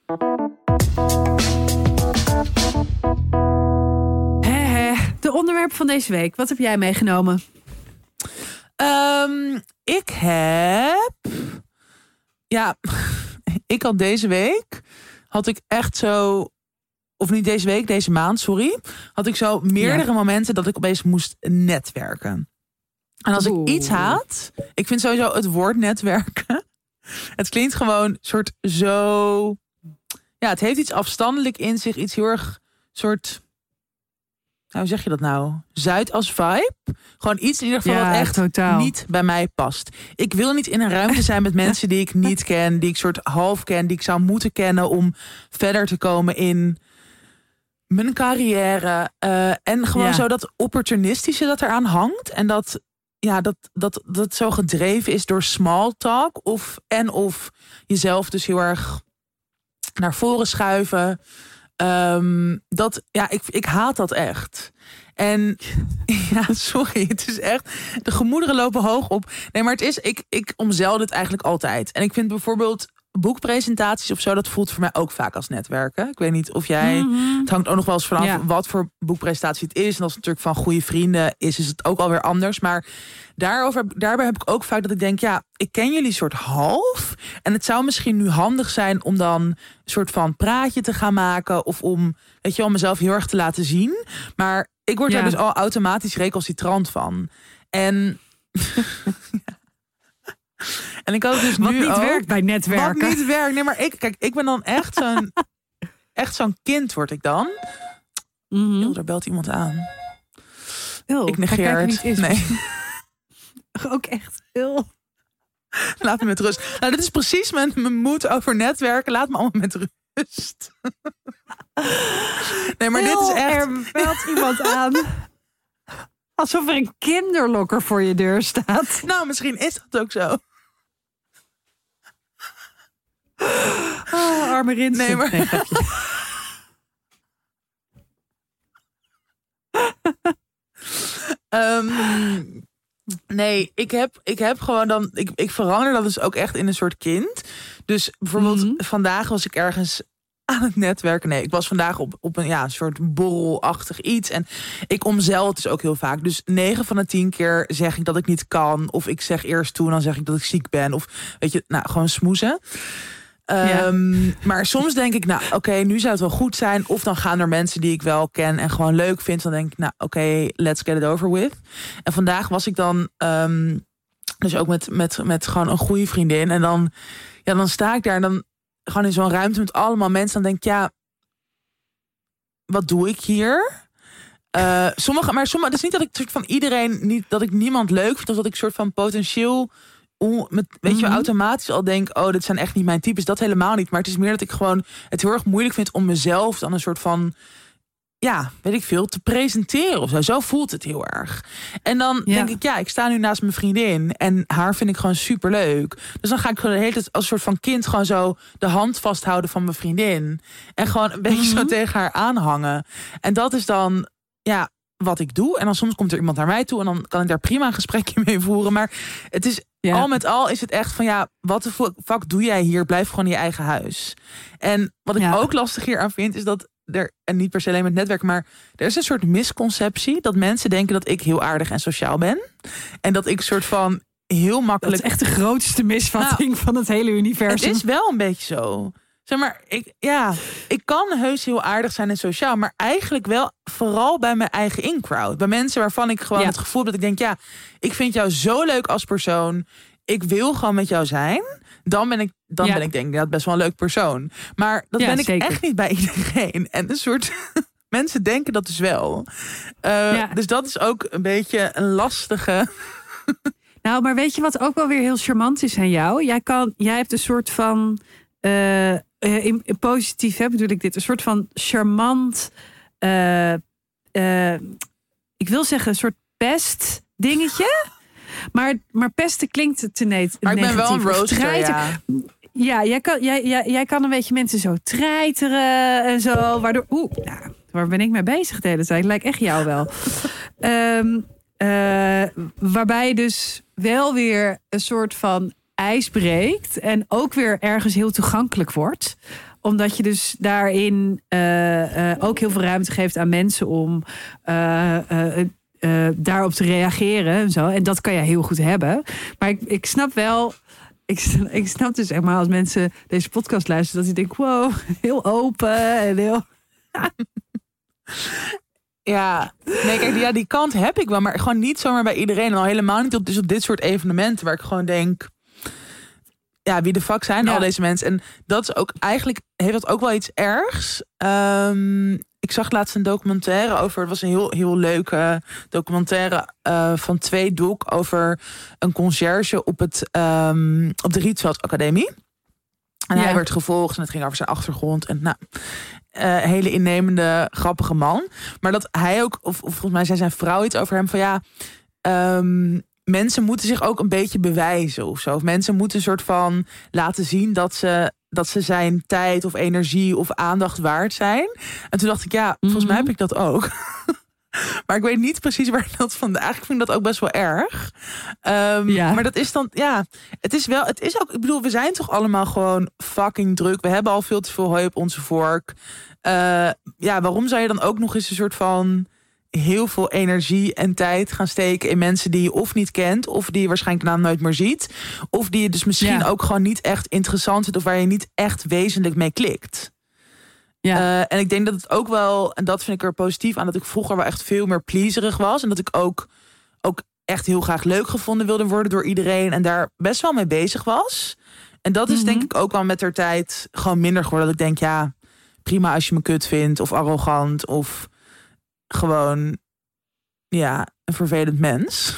Speaker 4: De onderwerp van deze week. Wat heb jij meegenomen?
Speaker 3: Ik heb... Ja, ik had deze week... Had ik echt zo... Of niet deze week, deze maand, sorry. Had ik zo meerdere momenten dat ik opeens moest netwerken. En als ik iets haat... Ik vind sowieso het woord netwerken... Het klinkt gewoon soort zo... Ja, het heeft iets afstandelijk in zich. Iets heel erg soort... Nou, hoe zeg je dat nou? Zuidas vibe. Gewoon iets in ieder geval wat echt totaal niet bij mij past. Ik wil niet in een ruimte zijn met mensen die ik niet ken. Die ik soort half ken. Die ik zou moeten kennen om verder te komen in mijn carrière. En gewoon zo dat opportunistische dat eraan hangt. En dat zo gedreven is door small talk. Of jezelf dus heel erg naar voren schuiven. Ik haat dat echt. En sorry, het is echt... De gemoederen lopen hoog op. Nee, maar het is... Ik omzeil dit eigenlijk altijd. En ik vind bijvoorbeeld boekpresentaties of zo, dat voelt voor mij ook vaak als netwerken. Ik weet niet of jij... Het hangt ook nog wel eens vanaf wat voor boekpresentatie het is. En als het natuurlijk van goede vrienden is het ook alweer anders. Maar daarbij heb ik ook vaak dat ik denk, ik ken jullie soort half. En het zou misschien nu handig zijn om dan een soort van praatje te gaan maken. Of om mezelf heel erg te laten zien. Maar ik word daar dus al automatisch recalcitrant van. En... En ik had het dus
Speaker 4: wat
Speaker 3: nu
Speaker 4: niet
Speaker 3: ook,
Speaker 4: werkt bij netwerken.
Speaker 3: Wat niet werkt. Nee, maar ik ben dan echt zo'n kind word ik dan. Daar belt iemand aan. Ik negeer het. Nee.
Speaker 4: Ook echt heel...
Speaker 3: Laat me met rust. Nou, dit is precies mijn moed over netwerken. Laat me allemaal met rust. Nee, maar dit is echt...
Speaker 4: Er belt iemand aan. Alsof er een kinderlokker voor je deur staat.
Speaker 3: Nou, misschien is dat ook zo.
Speaker 4: Oh, arme Rinsen.
Speaker 3: Nee, maar... Nee, ik heb gewoon dan... Ik verander dat dus ook echt in een soort kind. Dus bijvoorbeeld vandaag was ik ergens aan het netwerken. Nee, ik was vandaag op een soort borrelachtig iets. En ik omzeil het dus ook heel vaak. Dus 9 van de 10 keer zeg ik dat ik niet kan. Of ik zeg eerst toe en dan zeg ik dat ik ziek ben. Of weet je, gewoon smoezen. Maar soms denk ik, oké, nu zou het wel goed zijn. Of dan gaan er mensen die ik wel ken en gewoon leuk vind. Dan denk ik, oké, let's get it over with. En vandaag was ik dan dus ook met gewoon een goede vriendin. En dan sta ik daar en dan gewoon in zo'n ruimte met allemaal mensen. Dan denk ik, wat doe ik hier? Maar het is niet dat ik soort van iedereen, niet dat ik niemand leuk vind. Of dat ik soort van potentieel... Weet je, automatisch al denk, dit zijn echt niet mijn types. Dat helemaal niet. Maar het is meer dat ik gewoon het heel erg moeilijk vind om mezelf dan een soort van, weet ik veel, te presenteren of zo. Zo voelt het heel erg. En dan denk ik, ik sta nu naast mijn vriendin en haar vind ik gewoon super leuk. Dus dan ga ik gewoon de hele tijd als soort van kind gewoon zo de hand vasthouden van mijn vriendin. En gewoon een beetje zo tegen haar aanhangen. En dat is dan, wat ik doe. En dan soms komt er iemand naar mij toe en dan kan ik daar prima een gesprekje mee voeren. Maar het is al met al is het echt van wat de fuck doe jij hier? Blijf gewoon in je eigen huis. En wat ik ook lastig hier aan vind is dat en niet per se alleen met netwerk, maar er is een soort misconceptie dat mensen denken dat ik heel aardig en sociaal ben. En dat ik soort van heel makkelijk...
Speaker 4: Dat is echt de grootste misvatting van het hele universum.
Speaker 3: Het is wel een beetje zo. Zeg maar, ik kan heus heel aardig zijn en sociaal, maar eigenlijk wel vooral bij mijn eigen in-crowd. Bij mensen waarvan ik gewoon het gevoel heb dat ik denk, ik vind jou zo leuk als persoon. Ik wil gewoon met jou zijn. Dan ben ik denk ik dat best wel een leuk persoon. Maar dat ben ik zeker. Echt niet bij iedereen. En een soort mensen denken dat dus wel. Dus dat is ook een beetje een lastige.
Speaker 4: Nou, maar weet je wat ook wel weer heel charmant is aan jou? Jij hebt een soort van in positief bedoel ik dit, een soort van charmant. Ik wil zeggen een soort pest dingetje. Maar pesten klinkt te negatief.
Speaker 3: Maar ik ben wel een rooster,
Speaker 4: ja, jij kan een beetje mensen zo treiteren en zo. Waardoor, waar ben ik mee bezig de hele tijd? Lijkt echt jou wel. Waarbij je dus wel weer een soort van ijs breekt. En ook weer ergens heel toegankelijk wordt. Omdat je dus daarin ook heel veel ruimte geeft aan mensen om daarop te reageren en zo. En dat kan je heel goed hebben. Maar ik snap wel. Ik snap dus echt maar als mensen deze podcast luisteren, dat die denken, wow, heel open en heel.
Speaker 3: Ja, nee, kijk, die kant heb ik wel, maar gewoon niet zomaar bij iedereen. En al helemaal niet op dit soort evenementen waar ik gewoon denk, wie de fuck zijn al deze mensen? En dat is ook eigenlijk, heeft dat ook wel iets ergs. Ik zag laatst een documentaire over, het was een heel, heel leuke documentaire van 2 doek over een conciërge op de Rietveld Academie. En hij werd gevolgd en het ging over zijn achtergrond. En hele innemende, grappige man. Maar dat hij ook, of volgens mij zei zijn vrouw iets over hem van mensen moeten zich ook een beetje bewijzen of zo. Of mensen moeten een soort van laten zien dat ze zijn tijd of energie of aandacht waard zijn. En toen dacht ik, volgens mij heb ik dat ook. Maar ik weet niet precies waar dat vandaan. Eigenlijk vind ik dat ook best wel erg. Maar dat is dan, het is ook, ik bedoel, we zijn toch allemaal gewoon fucking druk. We hebben al veel te veel hooi op onze vork. Waarom zou je dan ook nog eens een soort van heel veel energie en tijd gaan steken in mensen die je of niet kent, of die je waarschijnlijk daarna nooit meer ziet, of die je dus misschien ook gewoon niet echt interessant vindt, of waar je niet echt wezenlijk mee klikt. En ik denk dat het ook wel, en dat vind ik er positief aan, dat ik vroeger wel echt veel meer pleaserig was en dat ik ook echt heel graag leuk gevonden wilde worden door iedereen en daar best wel mee bezig was. En dat is denk ik ook wel met de tijd gewoon minder geworden. Dat ik denk, prima als je me kut vindt of arrogant of gewoon een vervelend mens.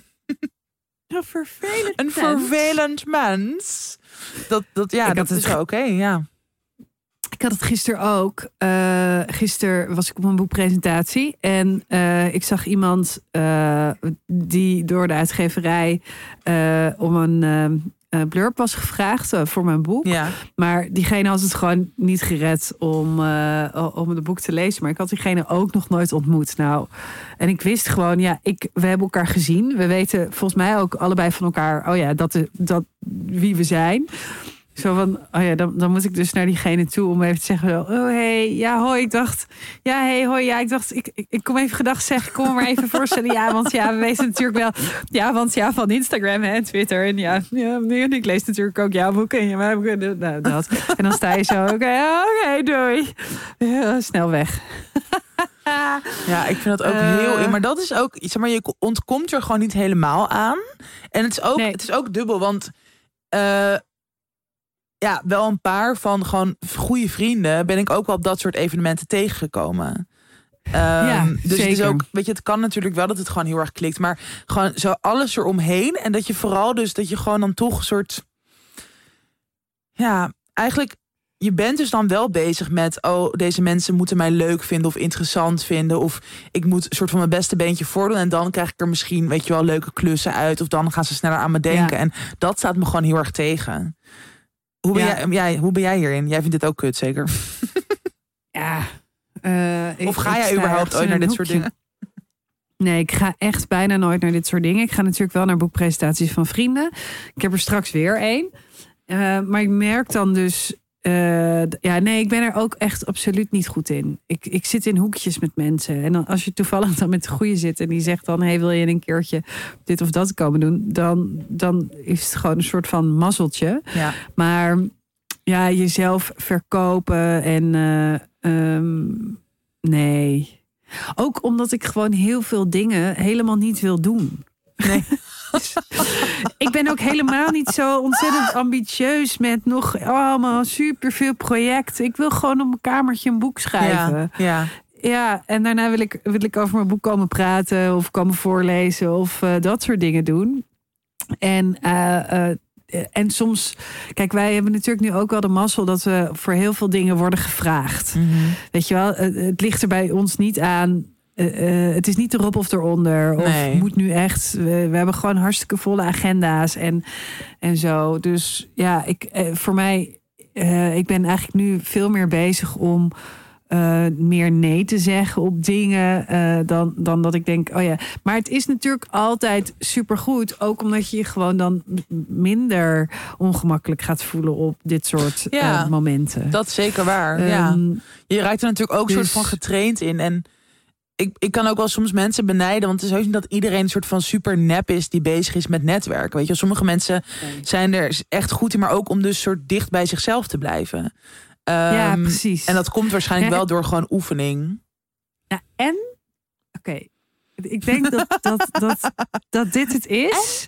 Speaker 3: Een vervelend mens. Dat is wel oké.
Speaker 4: Ik had het gisteren ook. Gisteren was ik op een boekpresentatie. En ik zag iemand die door de uitgeverij om een blurb was gevraagd voor mijn boek. Ja. Maar diegene had het gewoon niet gered om het boek te lezen. Maar ik had diegene ook nog nooit ontmoet. Nou, en ik wist gewoon, we hebben elkaar gezien. We weten volgens mij ook allebei van elkaar, dat wie we zijn. Zo van, dan moet ik dus naar diegene toe om even te zeggen, oh hey, hoi, ik dacht, hoi, ik dacht, ik kom even gedag zeggen, ik kom me maar even voorstellen, want we weten natuurlijk wel, van Instagram en Twitter en ik lees natuurlijk ook jouw boeken en dat. En dan sta je zo, oké, doei, snel weg.
Speaker 3: Ja, ik vind dat ook heel, maar dat is ook, zeg maar, je ontkomt er gewoon niet helemaal aan. En het is ook dubbel, want wel een paar van gewoon goede vrienden ben ik ook wel op dat soort evenementen tegengekomen. Dus het is ook, weet je, het kan natuurlijk wel dat het gewoon heel erg klikt, maar gewoon zo alles eromheen en dat je vooral dus dat je gewoon dan toch een soort, eigenlijk je bent dus dan wel bezig met, deze mensen moeten mij leuk vinden of interessant vinden, of ik moet een soort van mijn beste beentje voordoen en dan krijg ik er misschien, weet je wel, leuke klussen uit, of dan gaan ze sneller aan me denken en dat staat me gewoon heel erg tegen. Hoe ben jij hierin? Jij vindt dit ook kut, zeker? Of ga jij überhaupt ooit naar dit soort dingen?
Speaker 4: Nee, ik ga echt bijna nooit naar dit soort dingen. Ik ga natuurlijk wel naar boekpresentaties van vrienden. Ik heb er straks weer 1. Maar ik merk dan dus ik ben er ook echt absoluut niet goed in. Ik zit in hoekjes met mensen. En dan, als je toevallig dan met de goeie zit en die zegt dan, hey, wil je een keertje dit of dat komen doen? Dan is het gewoon een soort van mazzeltje.
Speaker 3: Ja.
Speaker 4: Maar ja, jezelf verkopen en nee. Ook omdat ik gewoon heel veel dingen helemaal niet wil doen.
Speaker 3: Nee.
Speaker 4: Ik ben ook helemaal niet zo ontzettend ambitieus met nog allemaal superveel projecten. Ik wil gewoon op mijn kamertje een boek schrijven. Ja, en daarna wil ik over mijn boek komen praten of komen voorlezen of dat soort dingen doen. En soms, kijk, wij hebben natuurlijk nu ook wel de mazzel dat we voor heel veel dingen worden gevraagd. Mm-hmm. Weet je wel, het ligt er bij ons niet aan. Het is niet erop of eronder. Of moet nu echt. We hebben gewoon hartstikke volle agenda's en zo. Dus ja, ik ben eigenlijk nu veel meer bezig om meer nee te zeggen op dingen dan dat ik denk, oh ja. Maar het is natuurlijk altijd supergoed. Ook omdat je je gewoon dan minder ongemakkelijk gaat voelen op dit soort momenten.
Speaker 3: Dat is zeker waar. Je raakt er natuurlijk ook een soort van getraind in. En ik kan ook wel soms mensen benijden. Want het is ook niet dat iedereen een soort van super nep is die bezig is met netwerken. Weet je, sommige mensen zijn er echt goed in, maar ook om dus soort dicht bij zichzelf te blijven.
Speaker 4: Ja, precies.
Speaker 3: En dat komt waarschijnlijk wel door gewoon oefening.
Speaker 4: Ja, en oké. Ik denk dat dit het is.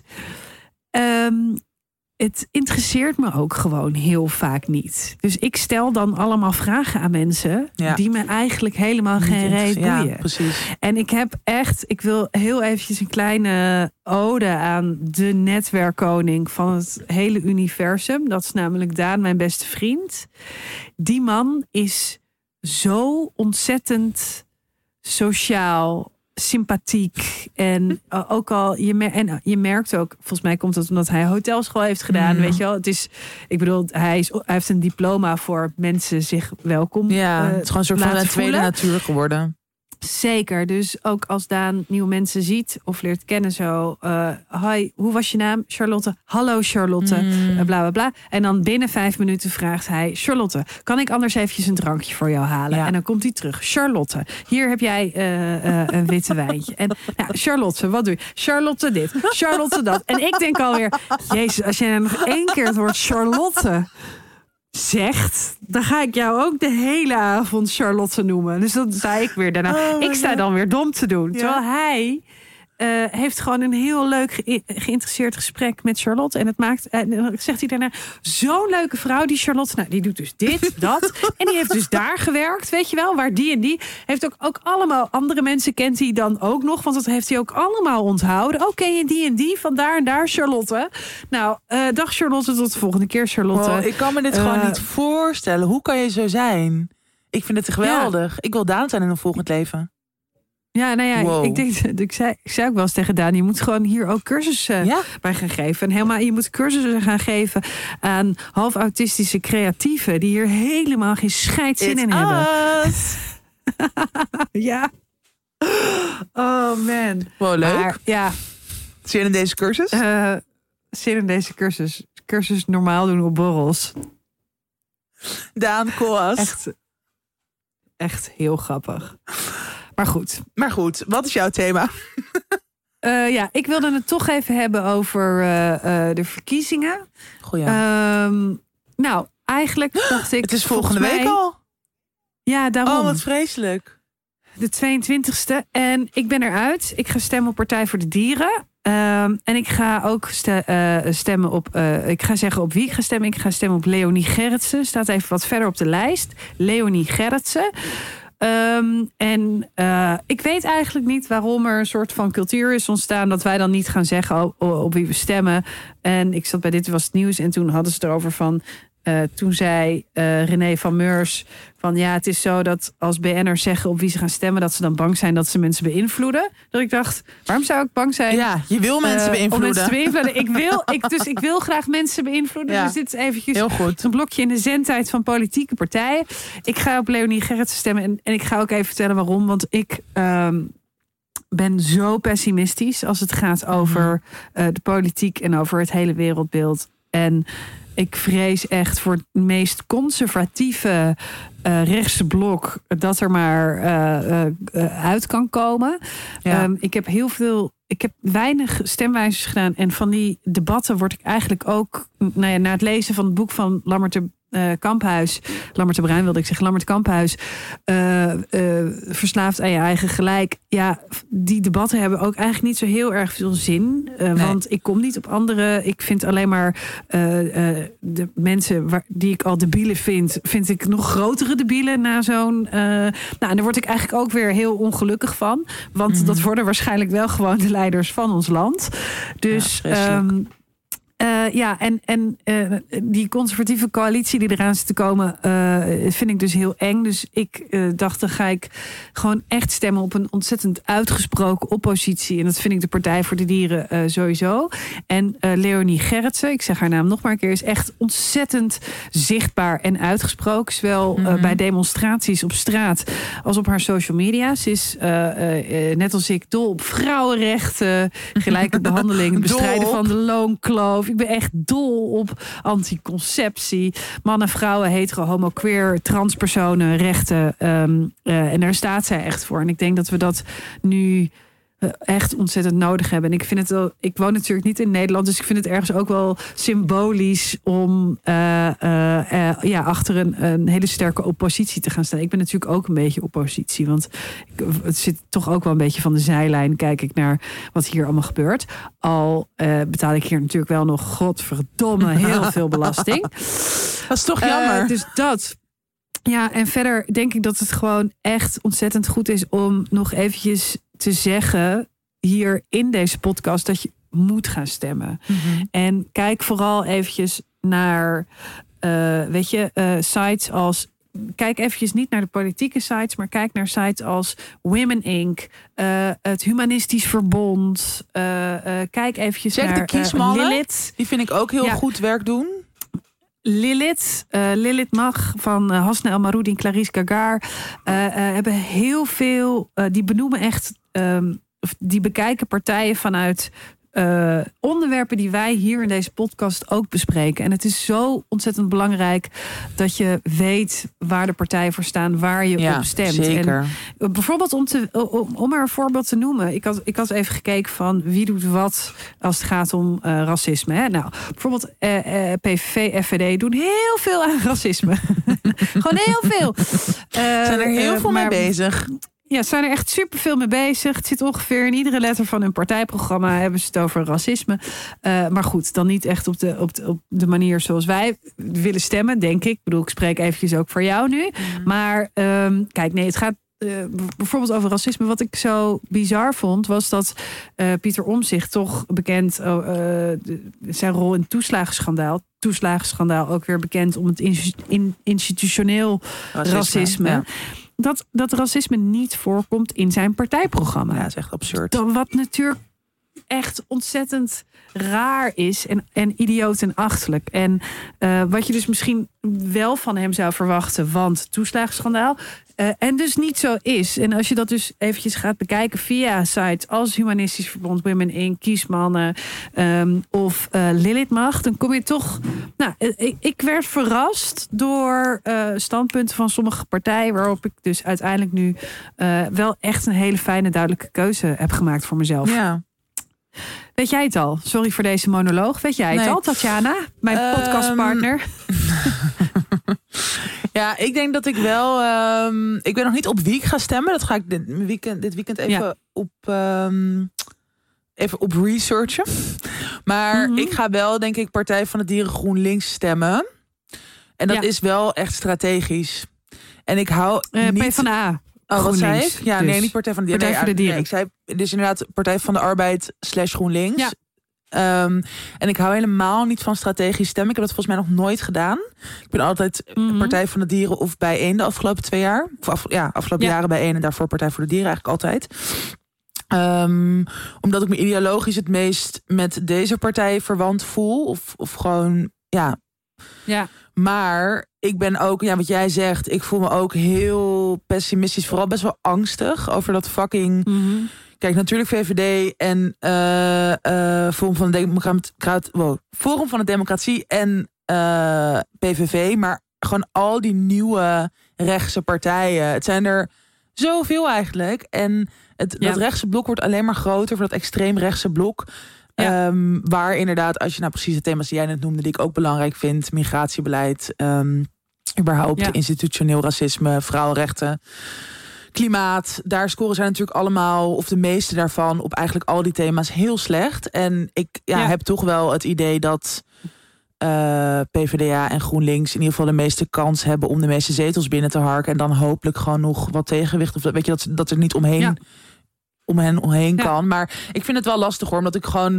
Speaker 4: Het interesseert me ook gewoon heel vaak niet. Dus ik stel dan allemaal vragen aan mensen die me eigenlijk helemaal geen reet boeien.
Speaker 3: Ja, precies.
Speaker 4: En ik wil heel eventjes een kleine ode aan de netwerkkoning van het hele universum. Dat is namelijk Daan, mijn beste vriend. Die man is zo ontzettend sociaal, sympathiek. En ook al, je merkt ook, volgens mij komt het omdat hij hotelschool heeft gedaan. Weet je wel, het is, ik bedoel, hij heeft een diploma voor mensen zich welkom.
Speaker 3: Ja, het is gewoon een soort van een tweede natuur geworden.
Speaker 4: Zeker, dus ook als Daan nieuwe mensen ziet of leert kennen zo. Hoi, hoe was je naam? Charlotte. Hallo Charlotte. Bla bla bla. En dan binnen 5 minuten vraagt hij: Charlotte, kan ik anders eventjes een drankje voor jou halen? Ja. En dan komt hij terug. Charlotte, hier heb jij een witte wijntje. En Charlotte, wat doe je? Charlotte dit, Charlotte dat. En ik denk alweer, jezus, als jij nog 1 keer het woord Charlotte zegt, dan ga ik jou ook de hele avond Charlotte noemen. Dus dan zei ik weer daarna, ik sta dan weer dom te doen. Ja. Terwijl hij heeft gewoon een heel leuk geïnteresseerd gesprek met Charlotte. En het maakt, zegt hij daarna, zo'n leuke vrouw die Charlotte. Nou, die doet dus dit, dat. En die heeft dus daar gewerkt, weet je wel. Waar die en die. Heeft ook allemaal andere mensen kent hij dan ook nog. Want dat heeft hij ook allemaal onthouden. Ken je die en die van daar en daar, Charlotte? Nou, dag Charlotte, tot de volgende keer, Charlotte.
Speaker 3: Wow, ik kan me dit gewoon niet voorstellen. Hoe kan je zo zijn? Ik vind het geweldig. Ja. Ik wil Daan zijn in een volgend leven.
Speaker 4: Ja, nou ja, wow. Ik zei ook wel eens tegen Daan, je moet gewoon hier ook cursussen bij gaan geven. En helemaal, je moet cursussen gaan geven aan half autistische creatieven die hier helemaal geen scheidzin in hebben. Ja. Oh man.
Speaker 3: Wow, leuk. Maar,
Speaker 4: ja.
Speaker 3: Zin in deze cursus?
Speaker 4: Zin in deze cursus. Cursus normaal doen op borrels.
Speaker 3: Daan Koas.
Speaker 4: Echt heel grappig. Maar goed,
Speaker 3: wat is jouw thema?
Speaker 4: Ik wilde het toch even hebben over de verkiezingen.
Speaker 3: Goeie.
Speaker 4: Nou, eigenlijk dacht ik...
Speaker 3: Het is volgende week al.
Speaker 4: Ja, daarom.
Speaker 3: Oh, wat vreselijk.
Speaker 4: De 22e. En ik ben eruit. Ik ga stemmen op Partij voor de Dieren. En ik ga ook stemmen op... ik ga zeggen op wie ik ga stemmen. Ik ga stemmen op Leonie Gerritsen. Staat even wat verder op de lijst. Leonie Gerritsen. Ik weet eigenlijk niet waarom er een soort van cultuur is ontstaan dat wij dan niet gaan zeggen op wie we stemmen. En ik zat bij Dit Was Het Nieuws en toen hadden ze het erover van... toen zei René van Meurs van ja, het is zo dat als BN'ers zeggen op wie ze gaan stemmen, dat ze dan bang zijn dat ze mensen beïnvloeden. Dat ik dacht, waarom zou ik bang zijn?
Speaker 3: Ja, je wil mensen beïnvloeden.
Speaker 4: Om mensen te beïnvloeden. Ik wil graag mensen beïnvloeden. Ja, dus dit is eventjes een blokje in de zendtijd van politieke partijen. Ik ga op Leonie Gerritsen stemmen en ik ga ook even vertellen waarom. Want ik ben zo pessimistisch als het gaat over de politiek en over het hele wereldbeeld. En ik vrees echt voor het meest conservatieve rechtse blok dat er maar uit kan komen.
Speaker 3: Ja.
Speaker 4: Ik heb weinig stemwijzers gedaan. En van die debatten word ik eigenlijk ook... na het lezen van het boek van Lammert de Bruin wilde ik zeggen, Lammert Kamphuis, verslaafd aan je eigen gelijk. Ja, die debatten hebben ook eigenlijk niet zo heel erg veel zin. Want ik kom niet op andere. Ik vind alleen maar de mensen die ik al debielen vind ik nog grotere debielen na zo'n... en daar word ik eigenlijk ook weer heel ongelukkig van. Want dat worden waarschijnlijk wel gewoon de leiders van ons land. Dus... die conservatieve coalitie die eraan zit te komen, vind ik dus heel eng. Dus ik dacht, dan ga ik gewoon echt stemmen op een ontzettend uitgesproken oppositie. En dat vind ik de Partij voor de Dieren sowieso. En Leonie Gerritsen, ik zeg haar naam nog maar een keer, is echt ontzettend zichtbaar en uitgesproken. Zowel bij demonstraties op straat als op haar social media. Ze is net als ik dol op vrouwenrechten, gelijke behandeling, het bestrijden van de loonkloof. Ik ben echt dol op anticonceptie. Mannen, vrouwen, hetero, homo, queer, transpersonen, rechten. En daar staat zij echt voor. En ik denk dat we dat nu echt ontzettend nodig hebben. En ik vind het wel, ik woon natuurlijk niet in Nederland, dus ik vind het ergens ook wel symbolisch om achter een hele sterke oppositie te gaan staan. Ik ben natuurlijk ook een beetje oppositie, want het zit toch ook wel een beetje van de zijlijn. Kijk ik naar wat hier allemaal gebeurt. Al betaal ik hier natuurlijk wel nog godverdomme heel veel belasting.
Speaker 3: Dat is toch jammer.
Speaker 4: Dus dat. Ja, en verder denk ik dat het gewoon echt ontzettend goed is om nog eventjes te zeggen hier in deze podcast dat je moet gaan stemmen. En kijk vooral eventjes naar sites als... Kijk eventjes niet naar de politieke sites, maar kijk naar sites als Women Inc., het Humanistisch Verbond. Kijk eventjes
Speaker 3: Check
Speaker 4: naar
Speaker 3: de kiesmannen.
Speaker 4: Lilith.
Speaker 3: Die vind ik ook heel goed werk doen.
Speaker 4: Lilith Mag van Hasna El Maroudi en Clarice Gagar hebben heel veel. Die benoemen echt. Die bekijken partijen vanuit onderwerpen die wij hier in deze podcast ook bespreken. En het is zo ontzettend belangrijk dat je weet waar de partijen voor staan, waar je op stemt.
Speaker 3: Zeker.
Speaker 4: En bijvoorbeeld om maar een voorbeeld te noemen. Ik had even gekeken van wie doet wat als het gaat om racisme. Hè? Nou, bijvoorbeeld PVV, FVD doen heel veel aan racisme. Gewoon heel veel.
Speaker 3: Zijn er heel veel mee bezig.
Speaker 4: Ja, ze zijn er echt superveel mee bezig. Het zit ongeveer in iedere letter van hun partijprogramma hebben ze het over racisme. Maar goed, dan niet echt op de manier zoals wij willen stemmen, denk ik. Ik bedoel, ik spreek eventjes ook voor jou nu. Maar kijk, nee, het gaat bijvoorbeeld over racisme. Wat ik zo bizar vond, was dat Pieter Omtzigt, toch bekend zijn rol in het toeslagenschandaal, ook weer bekend om het institutioneel racisme. Ja. Dat racisme niet voorkomt in zijn partijprogramma.
Speaker 3: Ja, dat is echt absurd.
Speaker 4: Wat natuurlijk echt ontzettend raar is en idioot en achterlijk. En wat je dus misschien wel van hem zou verwachten, want toeslagenschandaal. En dus niet zo is. En als je dat dus eventjes gaat bekijken via sites als Humanistisch Verbond, Women Inc., Kiesmannen of Lilith Mag, dan kom je toch... Nou, ik werd verrast door standpunten van sommige partijen, waarop ik dus uiteindelijk nu wel echt een hele fijne, duidelijke keuze heb gemaakt voor mezelf.
Speaker 3: Ja.
Speaker 4: Weet jij het al? Sorry voor deze monoloog. Weet jij het al, Tatjana? Mijn podcastpartner.
Speaker 3: Ja, ik denk dat ik wel... ik ben nog niet op wie ik ga stemmen. Dat ga ik dit weekend even op researchen. Maar ik ga wel, denk ik, Partij van de Dieren GroenLinks stemmen. En dat is wel echt strategisch. En ik hou niet...
Speaker 4: PvdA.
Speaker 3: Oh, wat zei ik? Ja,
Speaker 4: dus.
Speaker 3: nee, niet Partij van de Dieren.
Speaker 4: Partij voor de Dieren.
Speaker 3: Nee, ik zei dus inderdaad Partij van de Arbeid / GroenLinks. Ja. En ik hou helemaal niet van strategisch stemmen. Ik heb dat volgens mij nog nooit gedaan. Ik ben altijd Partij van de Dieren of Bijeen de afgelopen 2 jaar. Of afgelopen jaren Bijeen en daarvoor Partij voor de Dieren eigenlijk altijd. Omdat ik me ideologisch het meest met deze partij verwant voel. Of gewoon, ja. Maar ik ben ook, wat jij zegt, ik voel me ook heel pessimistisch. Vooral best wel angstig over dat fucking... Kijk, natuurlijk VVD en Forum van de Democratie en PVV, maar gewoon al die nieuwe rechtse partijen. Het zijn er zoveel eigenlijk. En dat rechtse blok wordt alleen maar groter voor dat extreem rechtse blok. Ja. Waar inderdaad, als je nou precies de thema's die jij net noemde, die ik ook belangrijk vind, migratiebeleid, überhaupt institutioneel racisme, vrouwenrechten, klimaat, daar scoren zij natuurlijk allemaal, of de meeste daarvan, op eigenlijk al die thema's heel slecht. En ik heb toch wel het idee dat PvdA en GroenLinks in ieder geval de meeste kans hebben om de meeste zetels binnen te harken. En dan hopelijk gewoon nog wat tegenwicht. Of weet je, dat er niet om hen omheen kan. Maar ik vind het wel lastig hoor, omdat ik gewoon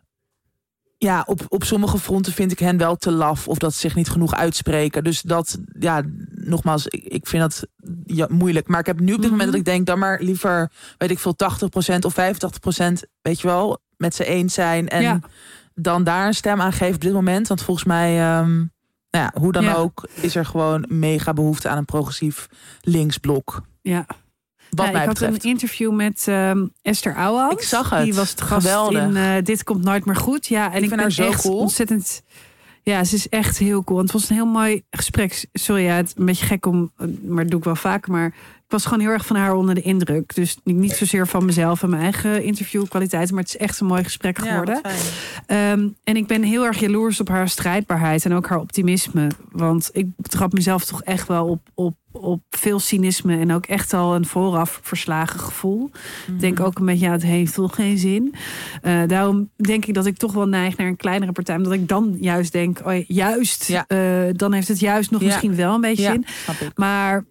Speaker 3: op sommige fronten vind ik hen wel te laf of dat ze zich niet genoeg uitspreken. Dus dat, nogmaals, ik vind dat moeilijk. Maar ik heb nu op dit moment dat ik denk, dan maar liever, weet ik veel, 80% of 85%, weet je wel, met ze eens zijn en dan daar een stem aan geven op dit moment. Want volgens mij, hoe dan ook, is er gewoon mega behoefte aan een progressief linksblok.
Speaker 4: Ja.
Speaker 3: Wat mij
Speaker 4: ik
Speaker 3: betreft.
Speaker 4: had een interview met Esther Ouwehand.
Speaker 3: Ik zag het.
Speaker 4: Die was de gast in Dit Komt Nooit Meer Goed. Ja, en ik vind haar zo echt cool. Ontzettend. Ja, ze is echt heel cool. En het was een heel mooi gesprek. Sorry, het is een beetje gek maar dat doe ik wel vaak. Maar ik was gewoon heel erg van haar onder de indruk. Dus niet zozeer van mezelf en mijn eigen interviewkwaliteiten. Maar het is echt een mooi gesprek geworden. En ik ben heel erg jaloers op haar strijdbaarheid en ook haar optimisme. Want ik betrap mezelf toch echt wel op veel cynisme en ook echt al een vooraf verslagen gevoel. Ik denk ook een beetje, het heeft toch geen zin. Daarom denk ik dat ik toch wel neig naar een kleinere partij. Omdat ik dan juist denk, dan heeft het juist nog misschien wel een beetje zin. Maar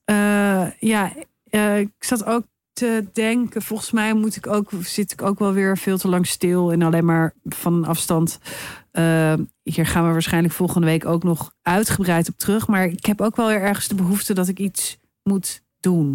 Speaker 4: ik zat ook te denken, volgens mij zit ik ook wel weer veel te lang stil en alleen maar van afstand. Hier gaan we waarschijnlijk volgende week ook nog uitgebreid op terug. Maar ik heb ook wel weer ergens de behoefte dat ik iets moet doen.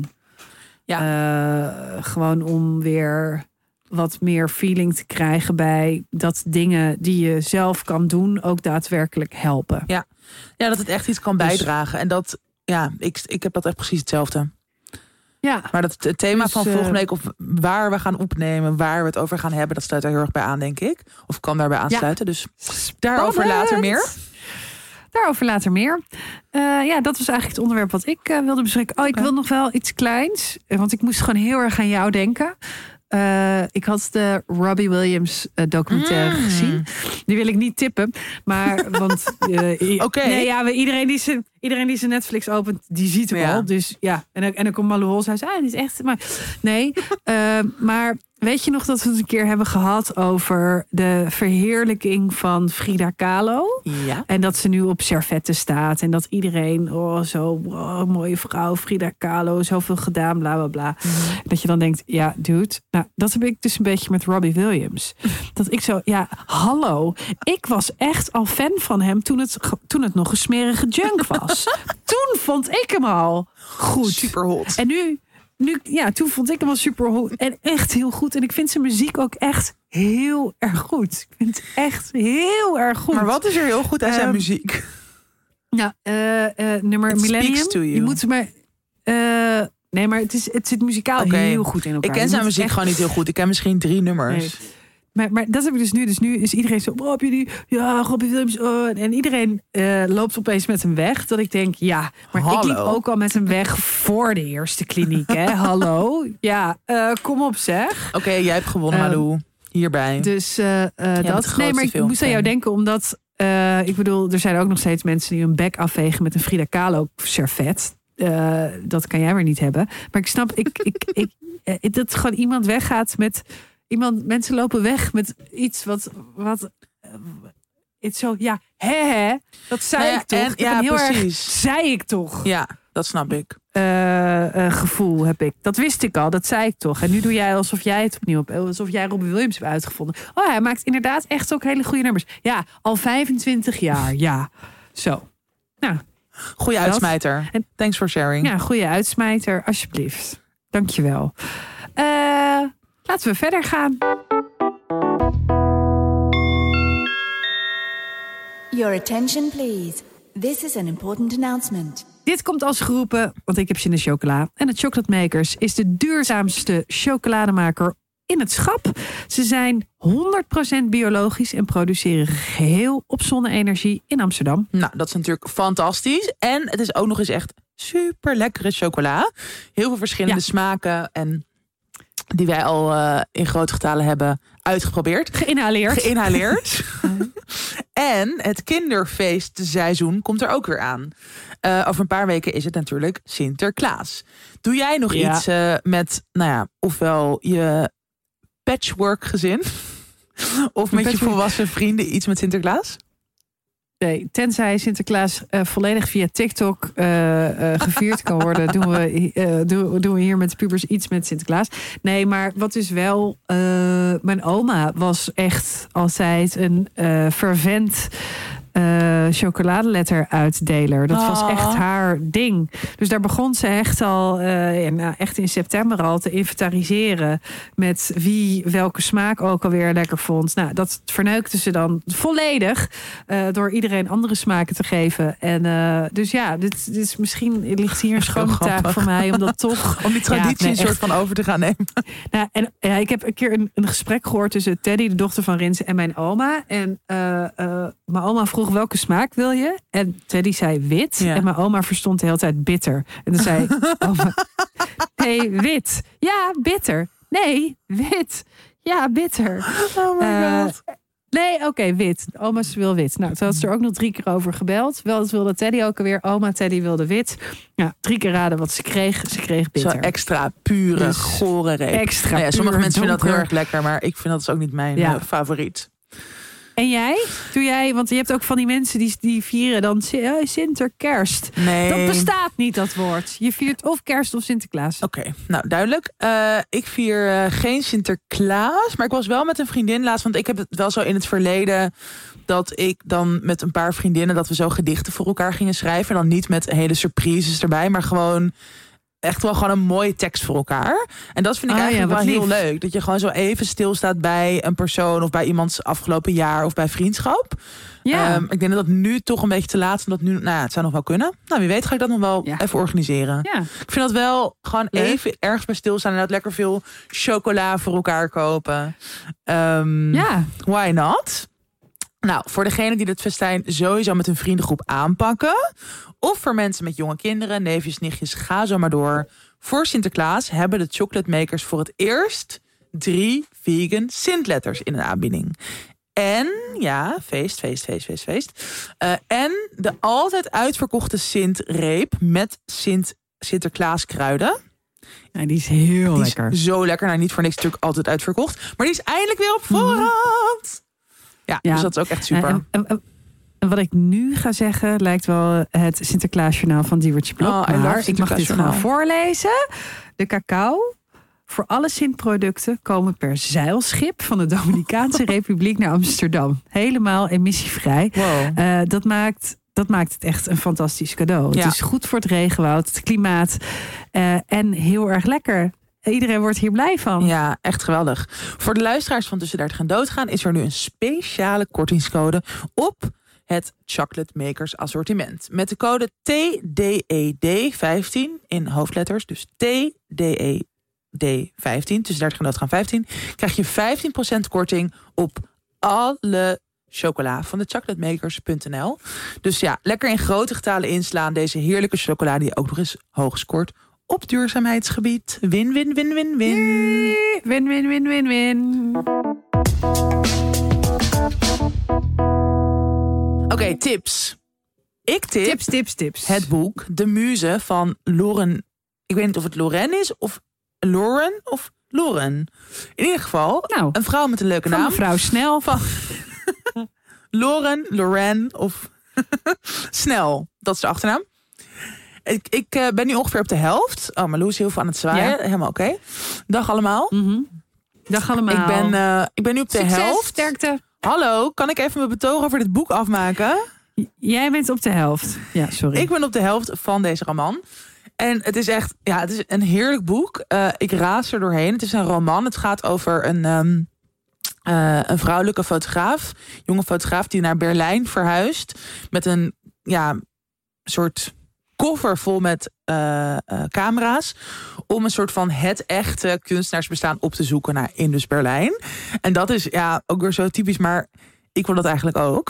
Speaker 4: Gewoon om weer wat meer feeling te krijgen bij dat dingen die je zelf kan doen ook daadwerkelijk helpen. Ja,
Speaker 3: dat het echt iets kan bijdragen. En dat, ik heb dat echt precies hetzelfde. Ja. Maar het thema van volgende week, of waar we gaan opnemen, waar we het over gaan hebben, dat sluit er heel erg bij aan, denk ik. Of kan daarbij aansluiten. Dus daarover later meer.
Speaker 4: Daarover later meer. Dat was eigenlijk het onderwerp wat ik wilde bespreken. Ik wil nog wel iets kleins. Want ik moest gewoon heel erg aan jou denken. Ik had de Robbie Williams documentaire gezien. Die wil ik niet tippen. Maar, want iedereen die zijn Netflix opent, die ziet hem al. Dus en dan komt Malou Holst. Hij zei, dit is echt. Maar nee. Maar weet je nog dat we het een keer hebben gehad over de verheerlijking van Frida Kahlo? Ja. En dat ze nu op servetten staat. En dat iedereen, mooie vrouw, Frida Kahlo, zoveel gedaan, bla bla bla. Dat je dan denkt, dude. Nou, dat heb ik dus een beetje met Robbie Williams. Dat ik zo, hallo. Ik was echt al fan van hem toen het nog een smerige junk was. Toen vond ik hem al goed.
Speaker 3: Super hot.
Speaker 4: En nu, toen vond ik hem al super goed. En echt heel goed. En ik vind zijn muziek ook echt heel erg goed. Ik vind het echt heel erg goed.
Speaker 3: Maar wat is er heel goed aan zijn muziek?
Speaker 4: Nummer
Speaker 3: It
Speaker 4: Millennium. Je moet maar... nee, maar het zit muzikaal heel goed in elkaar.
Speaker 3: Ik ken zijn muziek gewoon niet heel goed. Ik ken misschien 3 nummers.
Speaker 4: Nee. Maar dat heb ik dus nu. Dus nu is iedereen zo, heb je die? Ja, Robbie Williams. En iedereen loopt opeens met hem weg. Dat ik denk, maar hallo. Ik liep ook al met hem weg voor de eerste kliniek. Hè? Hallo. Ja, kom op zeg.
Speaker 3: Oké, jij hebt gewonnen, Malou. Hierbij.
Speaker 4: Dus dat. Nee, maar ik moest aan jou denken, omdat ik bedoel, er zijn ook nog steeds mensen die hun bek afvegen met een Frida Kahlo servet. Dat kan jij weer niet hebben. Maar ik snap, dat gewoon iemand weggaat met... Mensen lopen weg met iets wat iets zo, dat zei ik toch. Zei ik toch.
Speaker 3: Ja, dat snap ik.
Speaker 4: Gevoel heb ik. Dat wist ik al, dat zei ik toch. En nu doe jij alsof jij het opnieuw hebt. Alsof jij Robbie Williams hebt uitgevonden. Hij maakt inderdaad echt ook hele goede nummers. Ja, al 25 jaar, ja. Zo. Nou.
Speaker 3: Goeie uitsmijter. En thanks for sharing.
Speaker 4: Ja, goeie uitsmijter, alsjeblieft. Dankjewel. Laten we verder gaan.
Speaker 5: Your attention please. This is an important announcement.
Speaker 4: Dit komt als geroepen, want ik heb zin in chocola. En het Chocolate Makers is de duurzaamste chocolademaker in het schap. Ze zijn 100% biologisch en produceren geheel op zonne-energie in Amsterdam.
Speaker 3: Nou, dat is natuurlijk fantastisch. En het is ook nog eens echt super lekkere chocola. Heel veel verschillende smaken en die wij al in grote getalen hebben uitgeprobeerd. Geïnhaleerd. En het kinderfeestseizoen komt er ook weer aan. Over een paar weken is het natuurlijk Sinterklaas. Doe jij nog iets met, ofwel je patchwork gezin of met je volwassen vrienden iets met Sinterklaas?
Speaker 4: Nee, tenzij Sinterklaas volledig via TikTok gevierd kan worden, doen we hier met de pubers iets met Sinterklaas. Nee, maar wat is wel... mijn oma was echt altijd een fervent chocoladeletter uitdeler. Dat was echt haar ding. Dus daar begon ze echt al echt in september al te inventariseren met wie welke smaak ook alweer lekker vond. Nou, dat verneukte ze dan volledig door iedereen andere smaken te geven. En dus dit is misschien ligt hier een schone taak voor mij om dat toch
Speaker 3: om die traditie een soort van over te gaan nemen.
Speaker 4: Nou, en ik heb een keer een gesprek gehoord tussen Teddy, de dochter van Rinse, en mijn oma. En mijn oma vroeg welke smaak wil je? En Teddy zei wit. Ja. En mijn oma verstond de hele tijd bitter. En dan zei oma, nee, wit. Ja, bitter. Nee, wit. Ja, bitter.
Speaker 3: Oh my god.
Speaker 4: Nee, oké, wit. Oma wil wit. Nou, toen had ze er ook nog 3 keer over gebeld. Wel, dat wilde Teddy ook alweer. Oma, Teddy wilde wit. Nou, 3 keer raden wat ze kreeg. Ze kreeg bitter.
Speaker 3: Zo extra pure, dus gore reep.
Speaker 4: Extra
Speaker 3: sommige mensen vinden dat heel
Speaker 4: donker.
Speaker 3: erg lekker. Maar ik vind dat dus ook niet mijn favoriet.
Speaker 4: En jij? Doe jij? Want je hebt ook van die mensen die vieren dan Sinterkerst.
Speaker 3: Nee.
Speaker 4: Dat bestaat niet, dat woord. Je viert of kerst of Sinterklaas.
Speaker 3: Oké, nou duidelijk. Ik vier geen Sinterklaas. Maar ik was wel met een vriendin laatst. Want ik heb het wel zo in het verleden dat ik dan met een paar vriendinnen dat we zo gedichten voor elkaar gingen schrijven. En dan niet met hele surprises erbij. Maar gewoon echt wel gewoon een mooie tekst voor elkaar. En dat vind ik eigenlijk wel heel leuk. Dat je gewoon zo even stilstaat bij een persoon of bij iemands afgelopen jaar of bij vriendschap. Ja. Ik denk dat dat nu toch een beetje te laat is. Omdat nu, het zou nog wel kunnen. Nou, wie weet ga ik dat nog wel even organiseren. Ja. Ik vind dat wel gewoon even ergens bij stilstaan en dat lekker veel chocola voor elkaar kopen. Why not? Nou, voor degene die dit festijn sowieso met een vriendengroep aanpakken, of voor mensen met jonge kinderen, neefjes, nichtjes, ga zo maar door. Voor Sinterklaas hebben de chocolate makers voor het eerst 3 vegan Sint-letters in een aanbieding. En feest. En de altijd uitverkochte Sint-reep met Sinterklaas kruiden.
Speaker 4: Ja, die is heel lekker.
Speaker 3: Is zo lekker. Nou, niet voor niks natuurlijk altijd uitverkocht. Maar die is eindelijk weer op voorraad. Ja, dus dat is ook echt super.
Speaker 4: En wat ik nu ga zeggen lijkt wel het Sinterklaasjournaal van Diewertje Blok. Ik mag dit gewoon voorlezen. De cacao voor alle Sint-producten komen per zeilschip van de Dominicaanse Republiek naar Amsterdam. Helemaal emissievrij.
Speaker 3: Wow.
Speaker 4: Dat maakt het echt een fantastisch cadeau. Het is goed voor het regenwoud, het klimaat en heel erg lekker. Iedereen wordt hier blij van.
Speaker 3: Ja, echt geweldig. Voor de luisteraars van Tussen 30 en Doodgaan is er nu een speciale kortingscode op het Chocolate Makers assortiment. Met de code TDED15 in hoofdletters. Dus TDED15, Tussen 30 en Doodgaan 15. Krijg je 15% korting op alle chocola van de chocolatemakers.nl. Dus lekker in grote getalen inslaan. Deze heerlijke chocola die ook nog eens hoog scoort op duurzaamheidsgebied. Win, win, win, win, win.
Speaker 4: Yay. Win, win, win, win, win.
Speaker 3: Oké, tips. Ik tip
Speaker 4: Tips.
Speaker 3: het boek De Muze van Lauren. Ik weet niet of het Lauren is of Lauren of Lauren. In ieder geval, een vrouw met een leuke naam.
Speaker 4: Van mevrouw Snel.
Speaker 3: Van Lauren of Snel. Dat is de achternaam. Ik ben nu ongeveer op de helft. Oh, Marloes is heel veel aan het zwaaien. Ja. Helemaal oké. Dag allemaal.
Speaker 4: Mm-hmm. Dag allemaal.
Speaker 3: Ik ben nu op de helft.
Speaker 4: Sterkte.
Speaker 3: Hallo, kan ik even mijn betoog over dit boek afmaken?
Speaker 4: Jij bent op de helft. Ja, sorry.
Speaker 3: Ik ben op de helft van deze roman. En het is echt, het is een heerlijk boek. Ik raas er doorheen. Het is een roman. Het gaat over een vrouwelijke fotograaf. Jonge fotograaf die naar Berlijn verhuist. Met een soort koffer vol met camera's om een soort van het echte kunstenaarsbestaan op te zoeken in dus Berlijn. En dat is ook weer zo typisch, maar ik wil dat eigenlijk ook.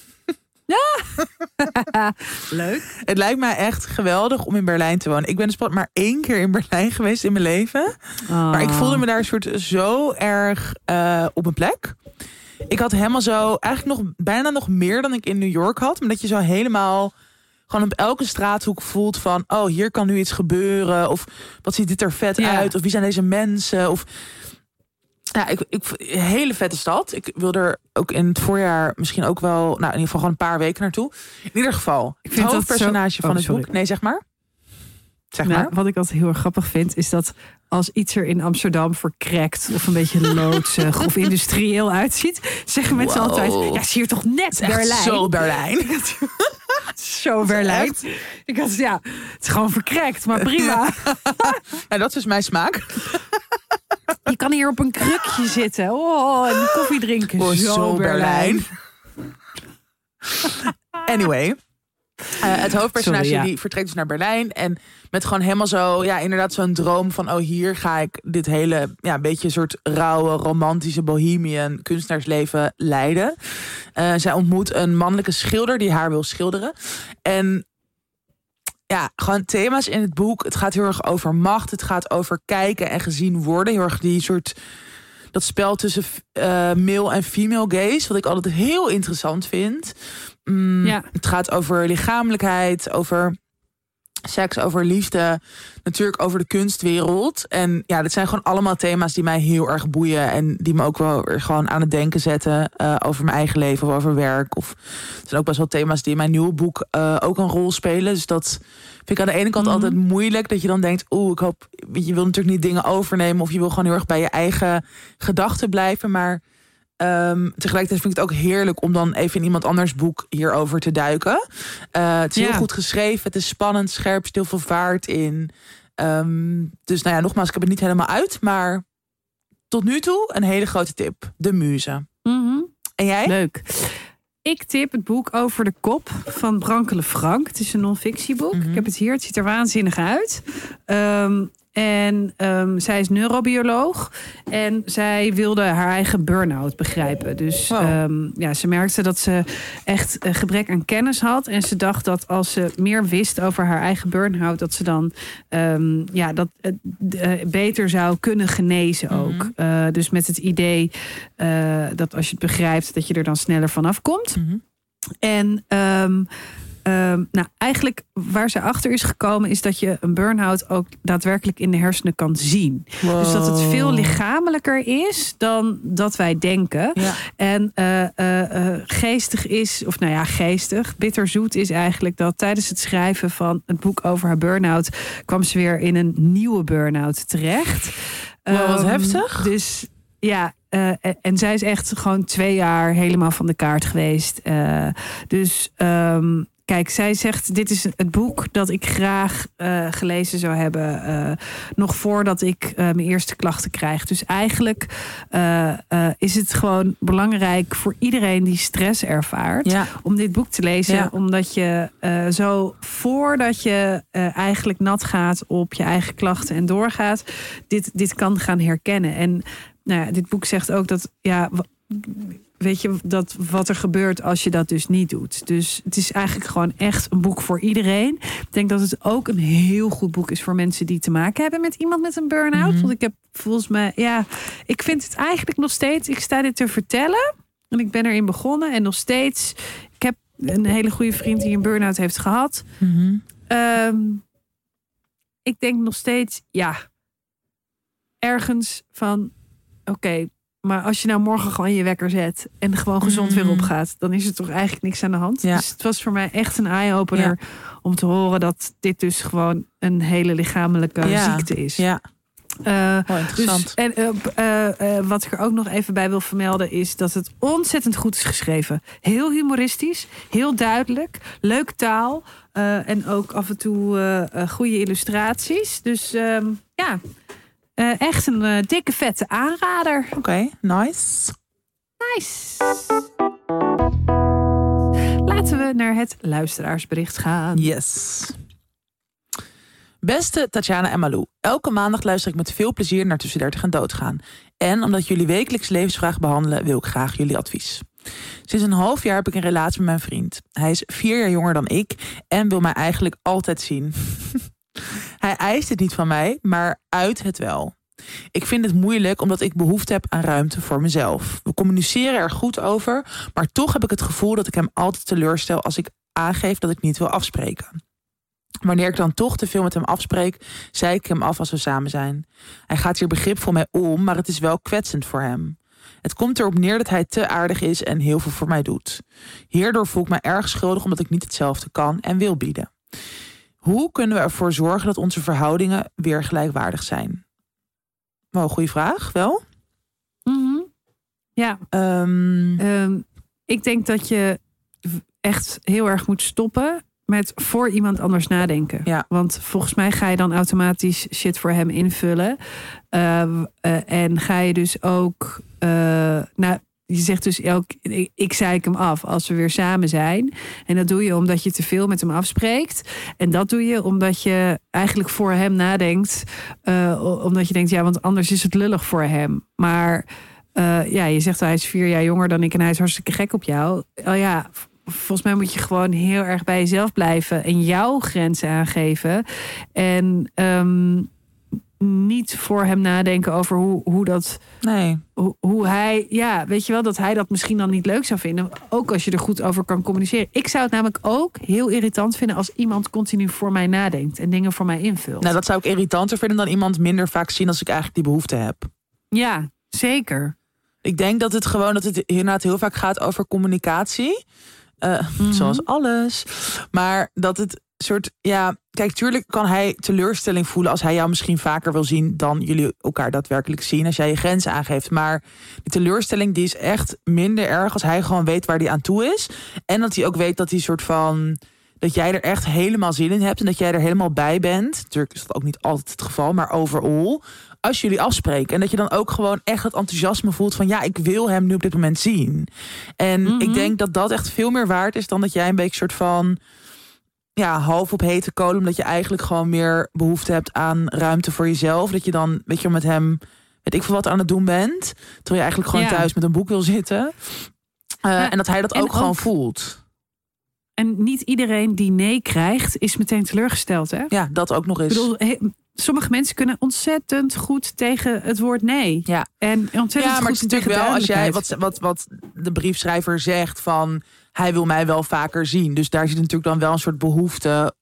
Speaker 4: Ja, leuk.
Speaker 3: Het lijkt mij echt geweldig om in Berlijn te wonen. Ik ben dus maar 1 keer in Berlijn geweest in mijn leven. Maar ik voelde me daar een soort zo erg op mijn plek. Ik had helemaal zo, eigenlijk bijna nog meer dan ik in New York had. Maar dat je zo helemaal gewoon op elke straathoek voelt van, oh, hier kan nu iets gebeuren. Of wat ziet dit er vet uit? Of wie zijn deze mensen? Of ik hele vette stad. Ik wil er ook in het voorjaar misschien ook wel, in ieder geval gewoon een paar weken naartoe. In ieder geval, het hoofdpersonage van het boek. Nee, zeg maar.
Speaker 4: Wat ik altijd heel erg grappig vind, is dat als iets er in Amsterdam verkrekt of een beetje loodsig of industrieel uitziet, zeggen mensen altijd, zie je toch net Berlijn.
Speaker 3: Zo Berlijn.
Speaker 4: Zo Berlijn. Ik had, het is gewoon verkrekt, maar prima.
Speaker 3: Dat is dus mijn smaak.
Speaker 4: Je kan hier op een krukje zitten. En koffie drinken. Zo Berlijn.
Speaker 3: Anyway. Het hoofdpersonage die vertrekt dus naar Berlijn. En met gewoon helemaal zo, inderdaad zo'n droom van, hier ga ik dit hele, beetje een soort rauwe, romantische bohemian kunstenaarsleven leiden. Zij ontmoet een mannelijke schilder die haar wil schilderen. En gewoon thema's in het boek. Het gaat heel erg over macht. Het gaat over kijken en gezien worden. Heel erg die soort, dat spel tussen male en female gaze. Wat ik altijd heel interessant vind. Het gaat over lichamelijkheid, over seks, over liefde. Natuurlijk over de kunstwereld. En dit zijn gewoon allemaal thema's die mij heel erg boeien. En die me ook wel gewoon aan het denken zetten. Over mijn eigen leven of over werk. Of het zijn ook best wel thema's die in mijn nieuwe boek ook een rol spelen. Dus dat vind ik aan de ene kant altijd moeilijk. Dat je dan denkt, ik hoop, je wil natuurlijk niet dingen overnemen. Of je wil gewoon heel erg bij je eigen gedachten blijven. Maar tegelijkertijd vind ik het ook heerlijk om dan even in iemand anders boek hierover te duiken. Het is heel goed geschreven. Het is spannend, scherp, stil veel vaart in. Dus nogmaals, ik heb het niet helemaal uit. Maar tot nu toe een hele grote tip. De Muze. En jij?
Speaker 4: Leuk. Ik tip het boek Over de Kop van Brankele Frank. Het is een non-fictieboek. Ik heb het hier. Het ziet er waanzinnig uit. En zij is neurobioloog. En zij wilde haar eigen burn-out begrijpen. Dus ze merkte dat ze echt een gebrek aan kennis had. En ze dacht dat als ze meer wist over haar eigen burn-out, dat ze dan beter zou kunnen genezen ook. Dus met het idee dat als je het begrijpt, dat je er dan sneller vanaf komt. En eigenlijk waar ze achter is gekomen is dat je een burn-out ook daadwerkelijk in de hersenen kan zien. Wow. Dus dat het veel lichamelijker is dan dat wij denken. Ja. En geestig is, of geestig, bitterzoet is eigenlijk dat tijdens het schrijven van het boek over haar burn-out kwam ze weer in een nieuwe burn-out terecht.
Speaker 3: Wat heftig.
Speaker 4: Dus en zij is echt gewoon 2 jaar helemaal van de kaart geweest. Kijk, zij zegt, dit is het boek dat ik graag gelezen zou hebben. Nog voordat ik mijn eerste klachten krijg. Dus eigenlijk is het gewoon belangrijk voor iedereen die stress ervaart. Om dit boek te lezen. Ja. Omdat je zo voordat je eigenlijk nat gaat op je eigen klachten en doorgaat. Dit kan gaan herkennen. En dit boek zegt ook dat weet je, dat wat er gebeurt als je dat dus niet doet. Dus het is eigenlijk gewoon echt een boek voor iedereen. Ik denk dat het ook een heel goed boek is voor mensen die te maken hebben met iemand met een burn-out. Want ik heb volgens mij, ik vind het eigenlijk nog steeds, ik sta dit te vertellen en ik ben erin begonnen en nog steeds, ik heb een hele goede vriend die een burn-out heeft gehad. Ik denk nog steeds, ergens van, oké, maar als je nou morgen gewoon je wekker zet en gewoon gezond weer opgaat, dan is er toch eigenlijk niks aan de hand. Ja. Dus het was voor mij echt een eye-opener om te horen dat dit dus gewoon een hele lichamelijke ziekte is. Ja.
Speaker 3: Interessant.
Speaker 4: Dus, en wat ik er ook nog even bij wil vermelden is dat het ontzettend goed is geschreven. Heel humoristisch, heel duidelijk, leuk taal en ook af en toe goede illustraties. Dus echt een dikke vette aanrader.
Speaker 3: Oké, nice.
Speaker 4: Laten we naar het luisteraarsbericht gaan.
Speaker 3: Yes. Beste Tatjana en Malou, elke maandag luister ik met veel plezier naar Tussen 30 en Doodgaan. En omdat jullie wekelijks levensvragen behandelen, wil ik graag jullie advies. Sinds een half jaar heb ik een relatie met mijn vriend. Hij is 4 jaar jonger dan ik en wil mij eigenlijk altijd zien. Hij eist het niet van mij, maar uit het wel. Ik vind het moeilijk omdat ik behoefte heb aan ruimte voor mezelf. We communiceren er goed over, maar toch heb ik het gevoel dat ik hem altijd teleurstel als ik aangeef dat ik niet wil afspreken. Wanneer ik dan toch te veel met hem afspreek, zei ik hem af als we samen zijn. Hij gaat hier begripvol mee om, maar het is wel kwetsend voor hem. Het komt erop neer dat hij te aardig is en heel veel voor mij doet. Hierdoor voel ik me erg schuldig omdat ik niet hetzelfde kan en wil bieden. Hoe kunnen we ervoor zorgen dat onze verhoudingen weer gelijkwaardig zijn? Wel, goede vraag, wel?
Speaker 4: Ja. Ik denk dat je echt heel erg moet stoppen met voor iemand anders nadenken.
Speaker 3: Ja.
Speaker 4: Want volgens mij ga je dan automatisch shit voor hem invullen. En ga je dus ook... je zegt dus ik zeik hem af als we weer samen zijn. En dat doe je omdat je te veel met hem afspreekt. En dat doe je omdat je eigenlijk voor hem nadenkt. Omdat je denkt, ja, want anders is het lullig voor hem. Maar je zegt hij is 4 jaar jonger dan ik en hij is hartstikke gek op jou. Volgens mij moet je gewoon heel erg bij jezelf blijven en jouw grenzen aangeven. En niet voor hem nadenken over hoe dat...
Speaker 3: Nee.
Speaker 4: Hoe hij... Ja, weet je wel, dat hij dat misschien dan niet leuk zou vinden. Ook als je er goed over kan communiceren. Ik zou het namelijk ook heel irritant vinden als iemand continu voor mij nadenkt en dingen voor mij invult.
Speaker 3: Nou, dat zou ik irritanter vinden dan iemand minder vaak zien als ik eigenlijk die behoefte heb.
Speaker 4: Ja, zeker.
Speaker 3: Ik denk dat het inderdaad heel vaak gaat over communicatie. Zoals alles. Maar dat het soort... Ja, kijk, tuurlijk kan hij teleurstelling voelen als hij jou misschien vaker wil zien dan jullie elkaar daadwerkelijk zien. Als jij je grenzen aangeeft. Maar die teleurstelling die is echt minder erg als hij gewoon weet waar hij aan toe is. En dat hij ook weet dat hij soort van... dat jij er echt helemaal zin in hebt en dat jij er helemaal bij bent. Natuurlijk is dat ook niet altijd het geval, maar overal. Als jullie afspreken. En dat je dan ook gewoon echt het enthousiasme voelt van... ja, ik wil hem nu op dit moment zien. En ik denk dat dat echt veel meer waard is dan dat jij een beetje soort van... ja, half op hete kolen. Omdat je eigenlijk gewoon meer behoefte hebt aan ruimte voor jezelf. Dat je dan, weet je, met hem... weet ik veel wat aan het doen bent. Terwijl je eigenlijk gewoon thuis met een boek wil zitten. En dat hij dat ook gewoon voelt.
Speaker 4: En niet iedereen die nee krijgt, is meteen teleurgesteld, hè?
Speaker 3: Ja, dat ook nog eens.
Speaker 4: Ik bedoel, sommige mensen kunnen ontzettend goed tegen het woord nee.
Speaker 3: Ja,
Speaker 4: en ontzettend
Speaker 3: maar
Speaker 4: goed
Speaker 3: het is natuurlijk wel als jij
Speaker 4: duidelijkheid.
Speaker 3: wat de briefschrijver zegt van hij wil mij wel vaker zien. Dus daar zit natuurlijk dan wel een soort behoefte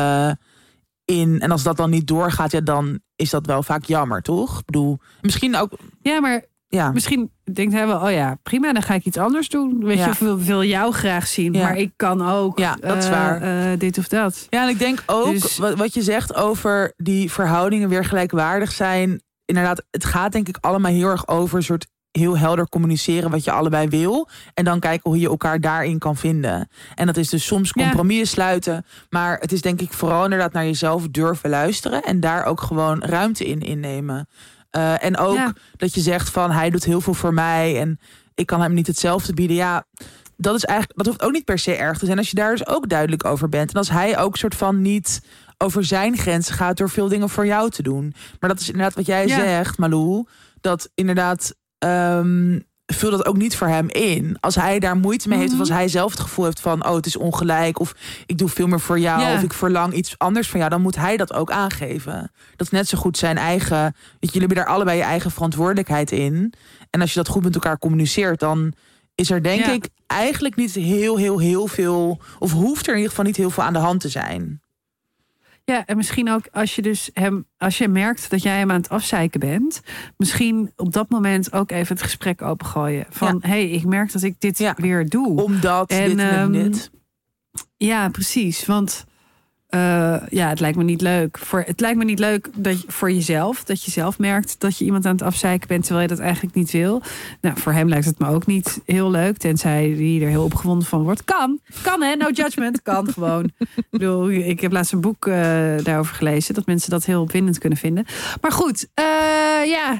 Speaker 3: in. En als dat dan niet doorgaat, ja, dan is dat wel vaak jammer, toch? Ik bedoel, misschien ook.
Speaker 4: Ja, maar misschien denkt hij wel, oh ja, prima, dan ga ik iets anders doen. Weet je, wil jou graag zien, maar ik kan ook
Speaker 3: dat is waar.
Speaker 4: dit of dat.
Speaker 3: Ja, en ik denk ook, dus, wat je zegt over die verhoudingen weer gelijkwaardig zijn. Inderdaad, het gaat denk ik allemaal heel erg over een soort heel helder communiceren wat je allebei wil. En dan kijken hoe je elkaar daarin kan vinden. En dat is dus soms compromissen sluiten. Maar het is denk ik vooral inderdaad naar jezelf durven luisteren. En daar ook gewoon ruimte in innemen. En ook dat je zegt van hij doet heel veel voor mij. En ik kan hem niet hetzelfde bieden. Ja, dat hoeft ook niet per se erg te zijn. Als je daar dus ook duidelijk over bent. En als hij ook soort van niet over zijn grenzen gaat door veel dingen voor jou te doen. Maar dat is inderdaad wat jij zegt, Malou. Dat inderdaad... vul dat ook niet voor hem in. Als hij daar moeite mee heeft... of als hij zelf het gevoel heeft van... oh, het is ongelijk... of ik doe veel meer voor jou... of ik verlang iets anders van jou... dan moet hij dat ook aangeven. Dat is net zo goed zijn eigen... weet je, jullie hebben daar allebei je eigen verantwoordelijkheid in. En als je dat goed met elkaar communiceert... dan is er denk ik eigenlijk niet heel veel... of hoeft er in ieder geval niet heel veel aan de hand te zijn.
Speaker 4: Ja, en misschien ook als je merkt dat jij hem aan het afzeiken bent, misschien op dat moment ook even het gesprek opengooien. Van, hey, ik merk dat ik dit weer doe.
Speaker 3: Omdat dit.
Speaker 4: Ja, precies. Want het lijkt me niet leuk. Het lijkt me niet leuk voor jezelf. Dat je zelf merkt dat je iemand aan het afzeiken bent terwijl je dat eigenlijk niet wil. Nou, voor hem lijkt het me ook niet heel leuk. Tenzij hij er heel opgewonden van wordt. Kan hè, no judgment. Kan gewoon. Ik bedoel, ik heb laatst een boek daarover gelezen. Dat mensen dat heel opwindend kunnen vinden. Maar goed,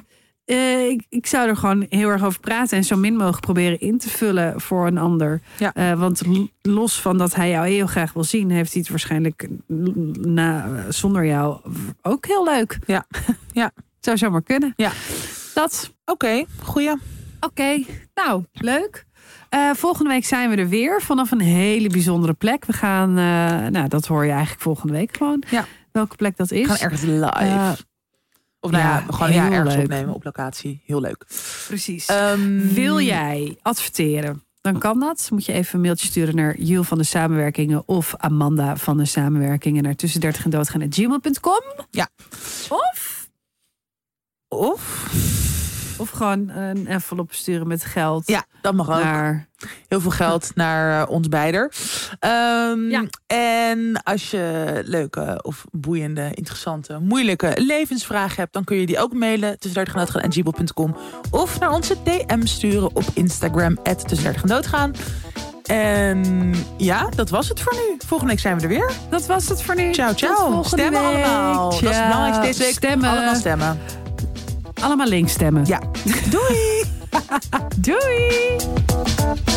Speaker 4: ik zou er gewoon heel erg over praten en zo min mogelijk proberen in te vullen voor een ander.
Speaker 3: Ja.
Speaker 4: Want los van dat hij jou heel graag wil zien, heeft hij het waarschijnlijk zonder jou ook heel leuk.
Speaker 3: Ja. Ja.
Speaker 4: Zou zomaar kunnen.
Speaker 3: Ja.
Speaker 4: Dat.
Speaker 3: Oké, goeie.
Speaker 4: Oké, nou, leuk. Volgende week zijn we er weer vanaf een hele bijzondere plek. We gaan, dat hoor je eigenlijk volgende week gewoon.
Speaker 3: Ja.
Speaker 4: Welke plek dat is.
Speaker 3: We gaan ergens live. Of gewoon ergens
Speaker 4: leuk.
Speaker 3: opnemen op locatie. Heel leuk.
Speaker 4: Precies. Wil jij adverteren? Dan kan dat. Moet je even een mailtje sturen naar Jules van de Samenwerkingen of Amanda van de Samenwerkingen naar tussen 30 en doodgaan@gmail.com.
Speaker 3: Ja.
Speaker 4: Of gewoon een envelop sturen met geld.
Speaker 3: Ja, dat mag ook. Heel veel geld naar ons beider. En als je leuke of boeiende, interessante, moeilijke levensvragen hebt, dan kun je die ook mailen tussen 30 en doodgaan@gmail.com of naar onze DM sturen op Instagram @tussen 30 en doodgaan. En ja, dat was het voor nu. Volgende week zijn we er weer.
Speaker 4: Dat was het voor nu.
Speaker 3: Ciao, ciao.
Speaker 4: Tot volgende
Speaker 3: Stemmen
Speaker 4: week.
Speaker 3: allemaal. Dat is het belangrijkste deze week.
Speaker 4: Stemmen.
Speaker 3: Allemaal stemmen.
Speaker 4: Allemaal links stemmen.
Speaker 3: Ja. Doei.
Speaker 4: Doei.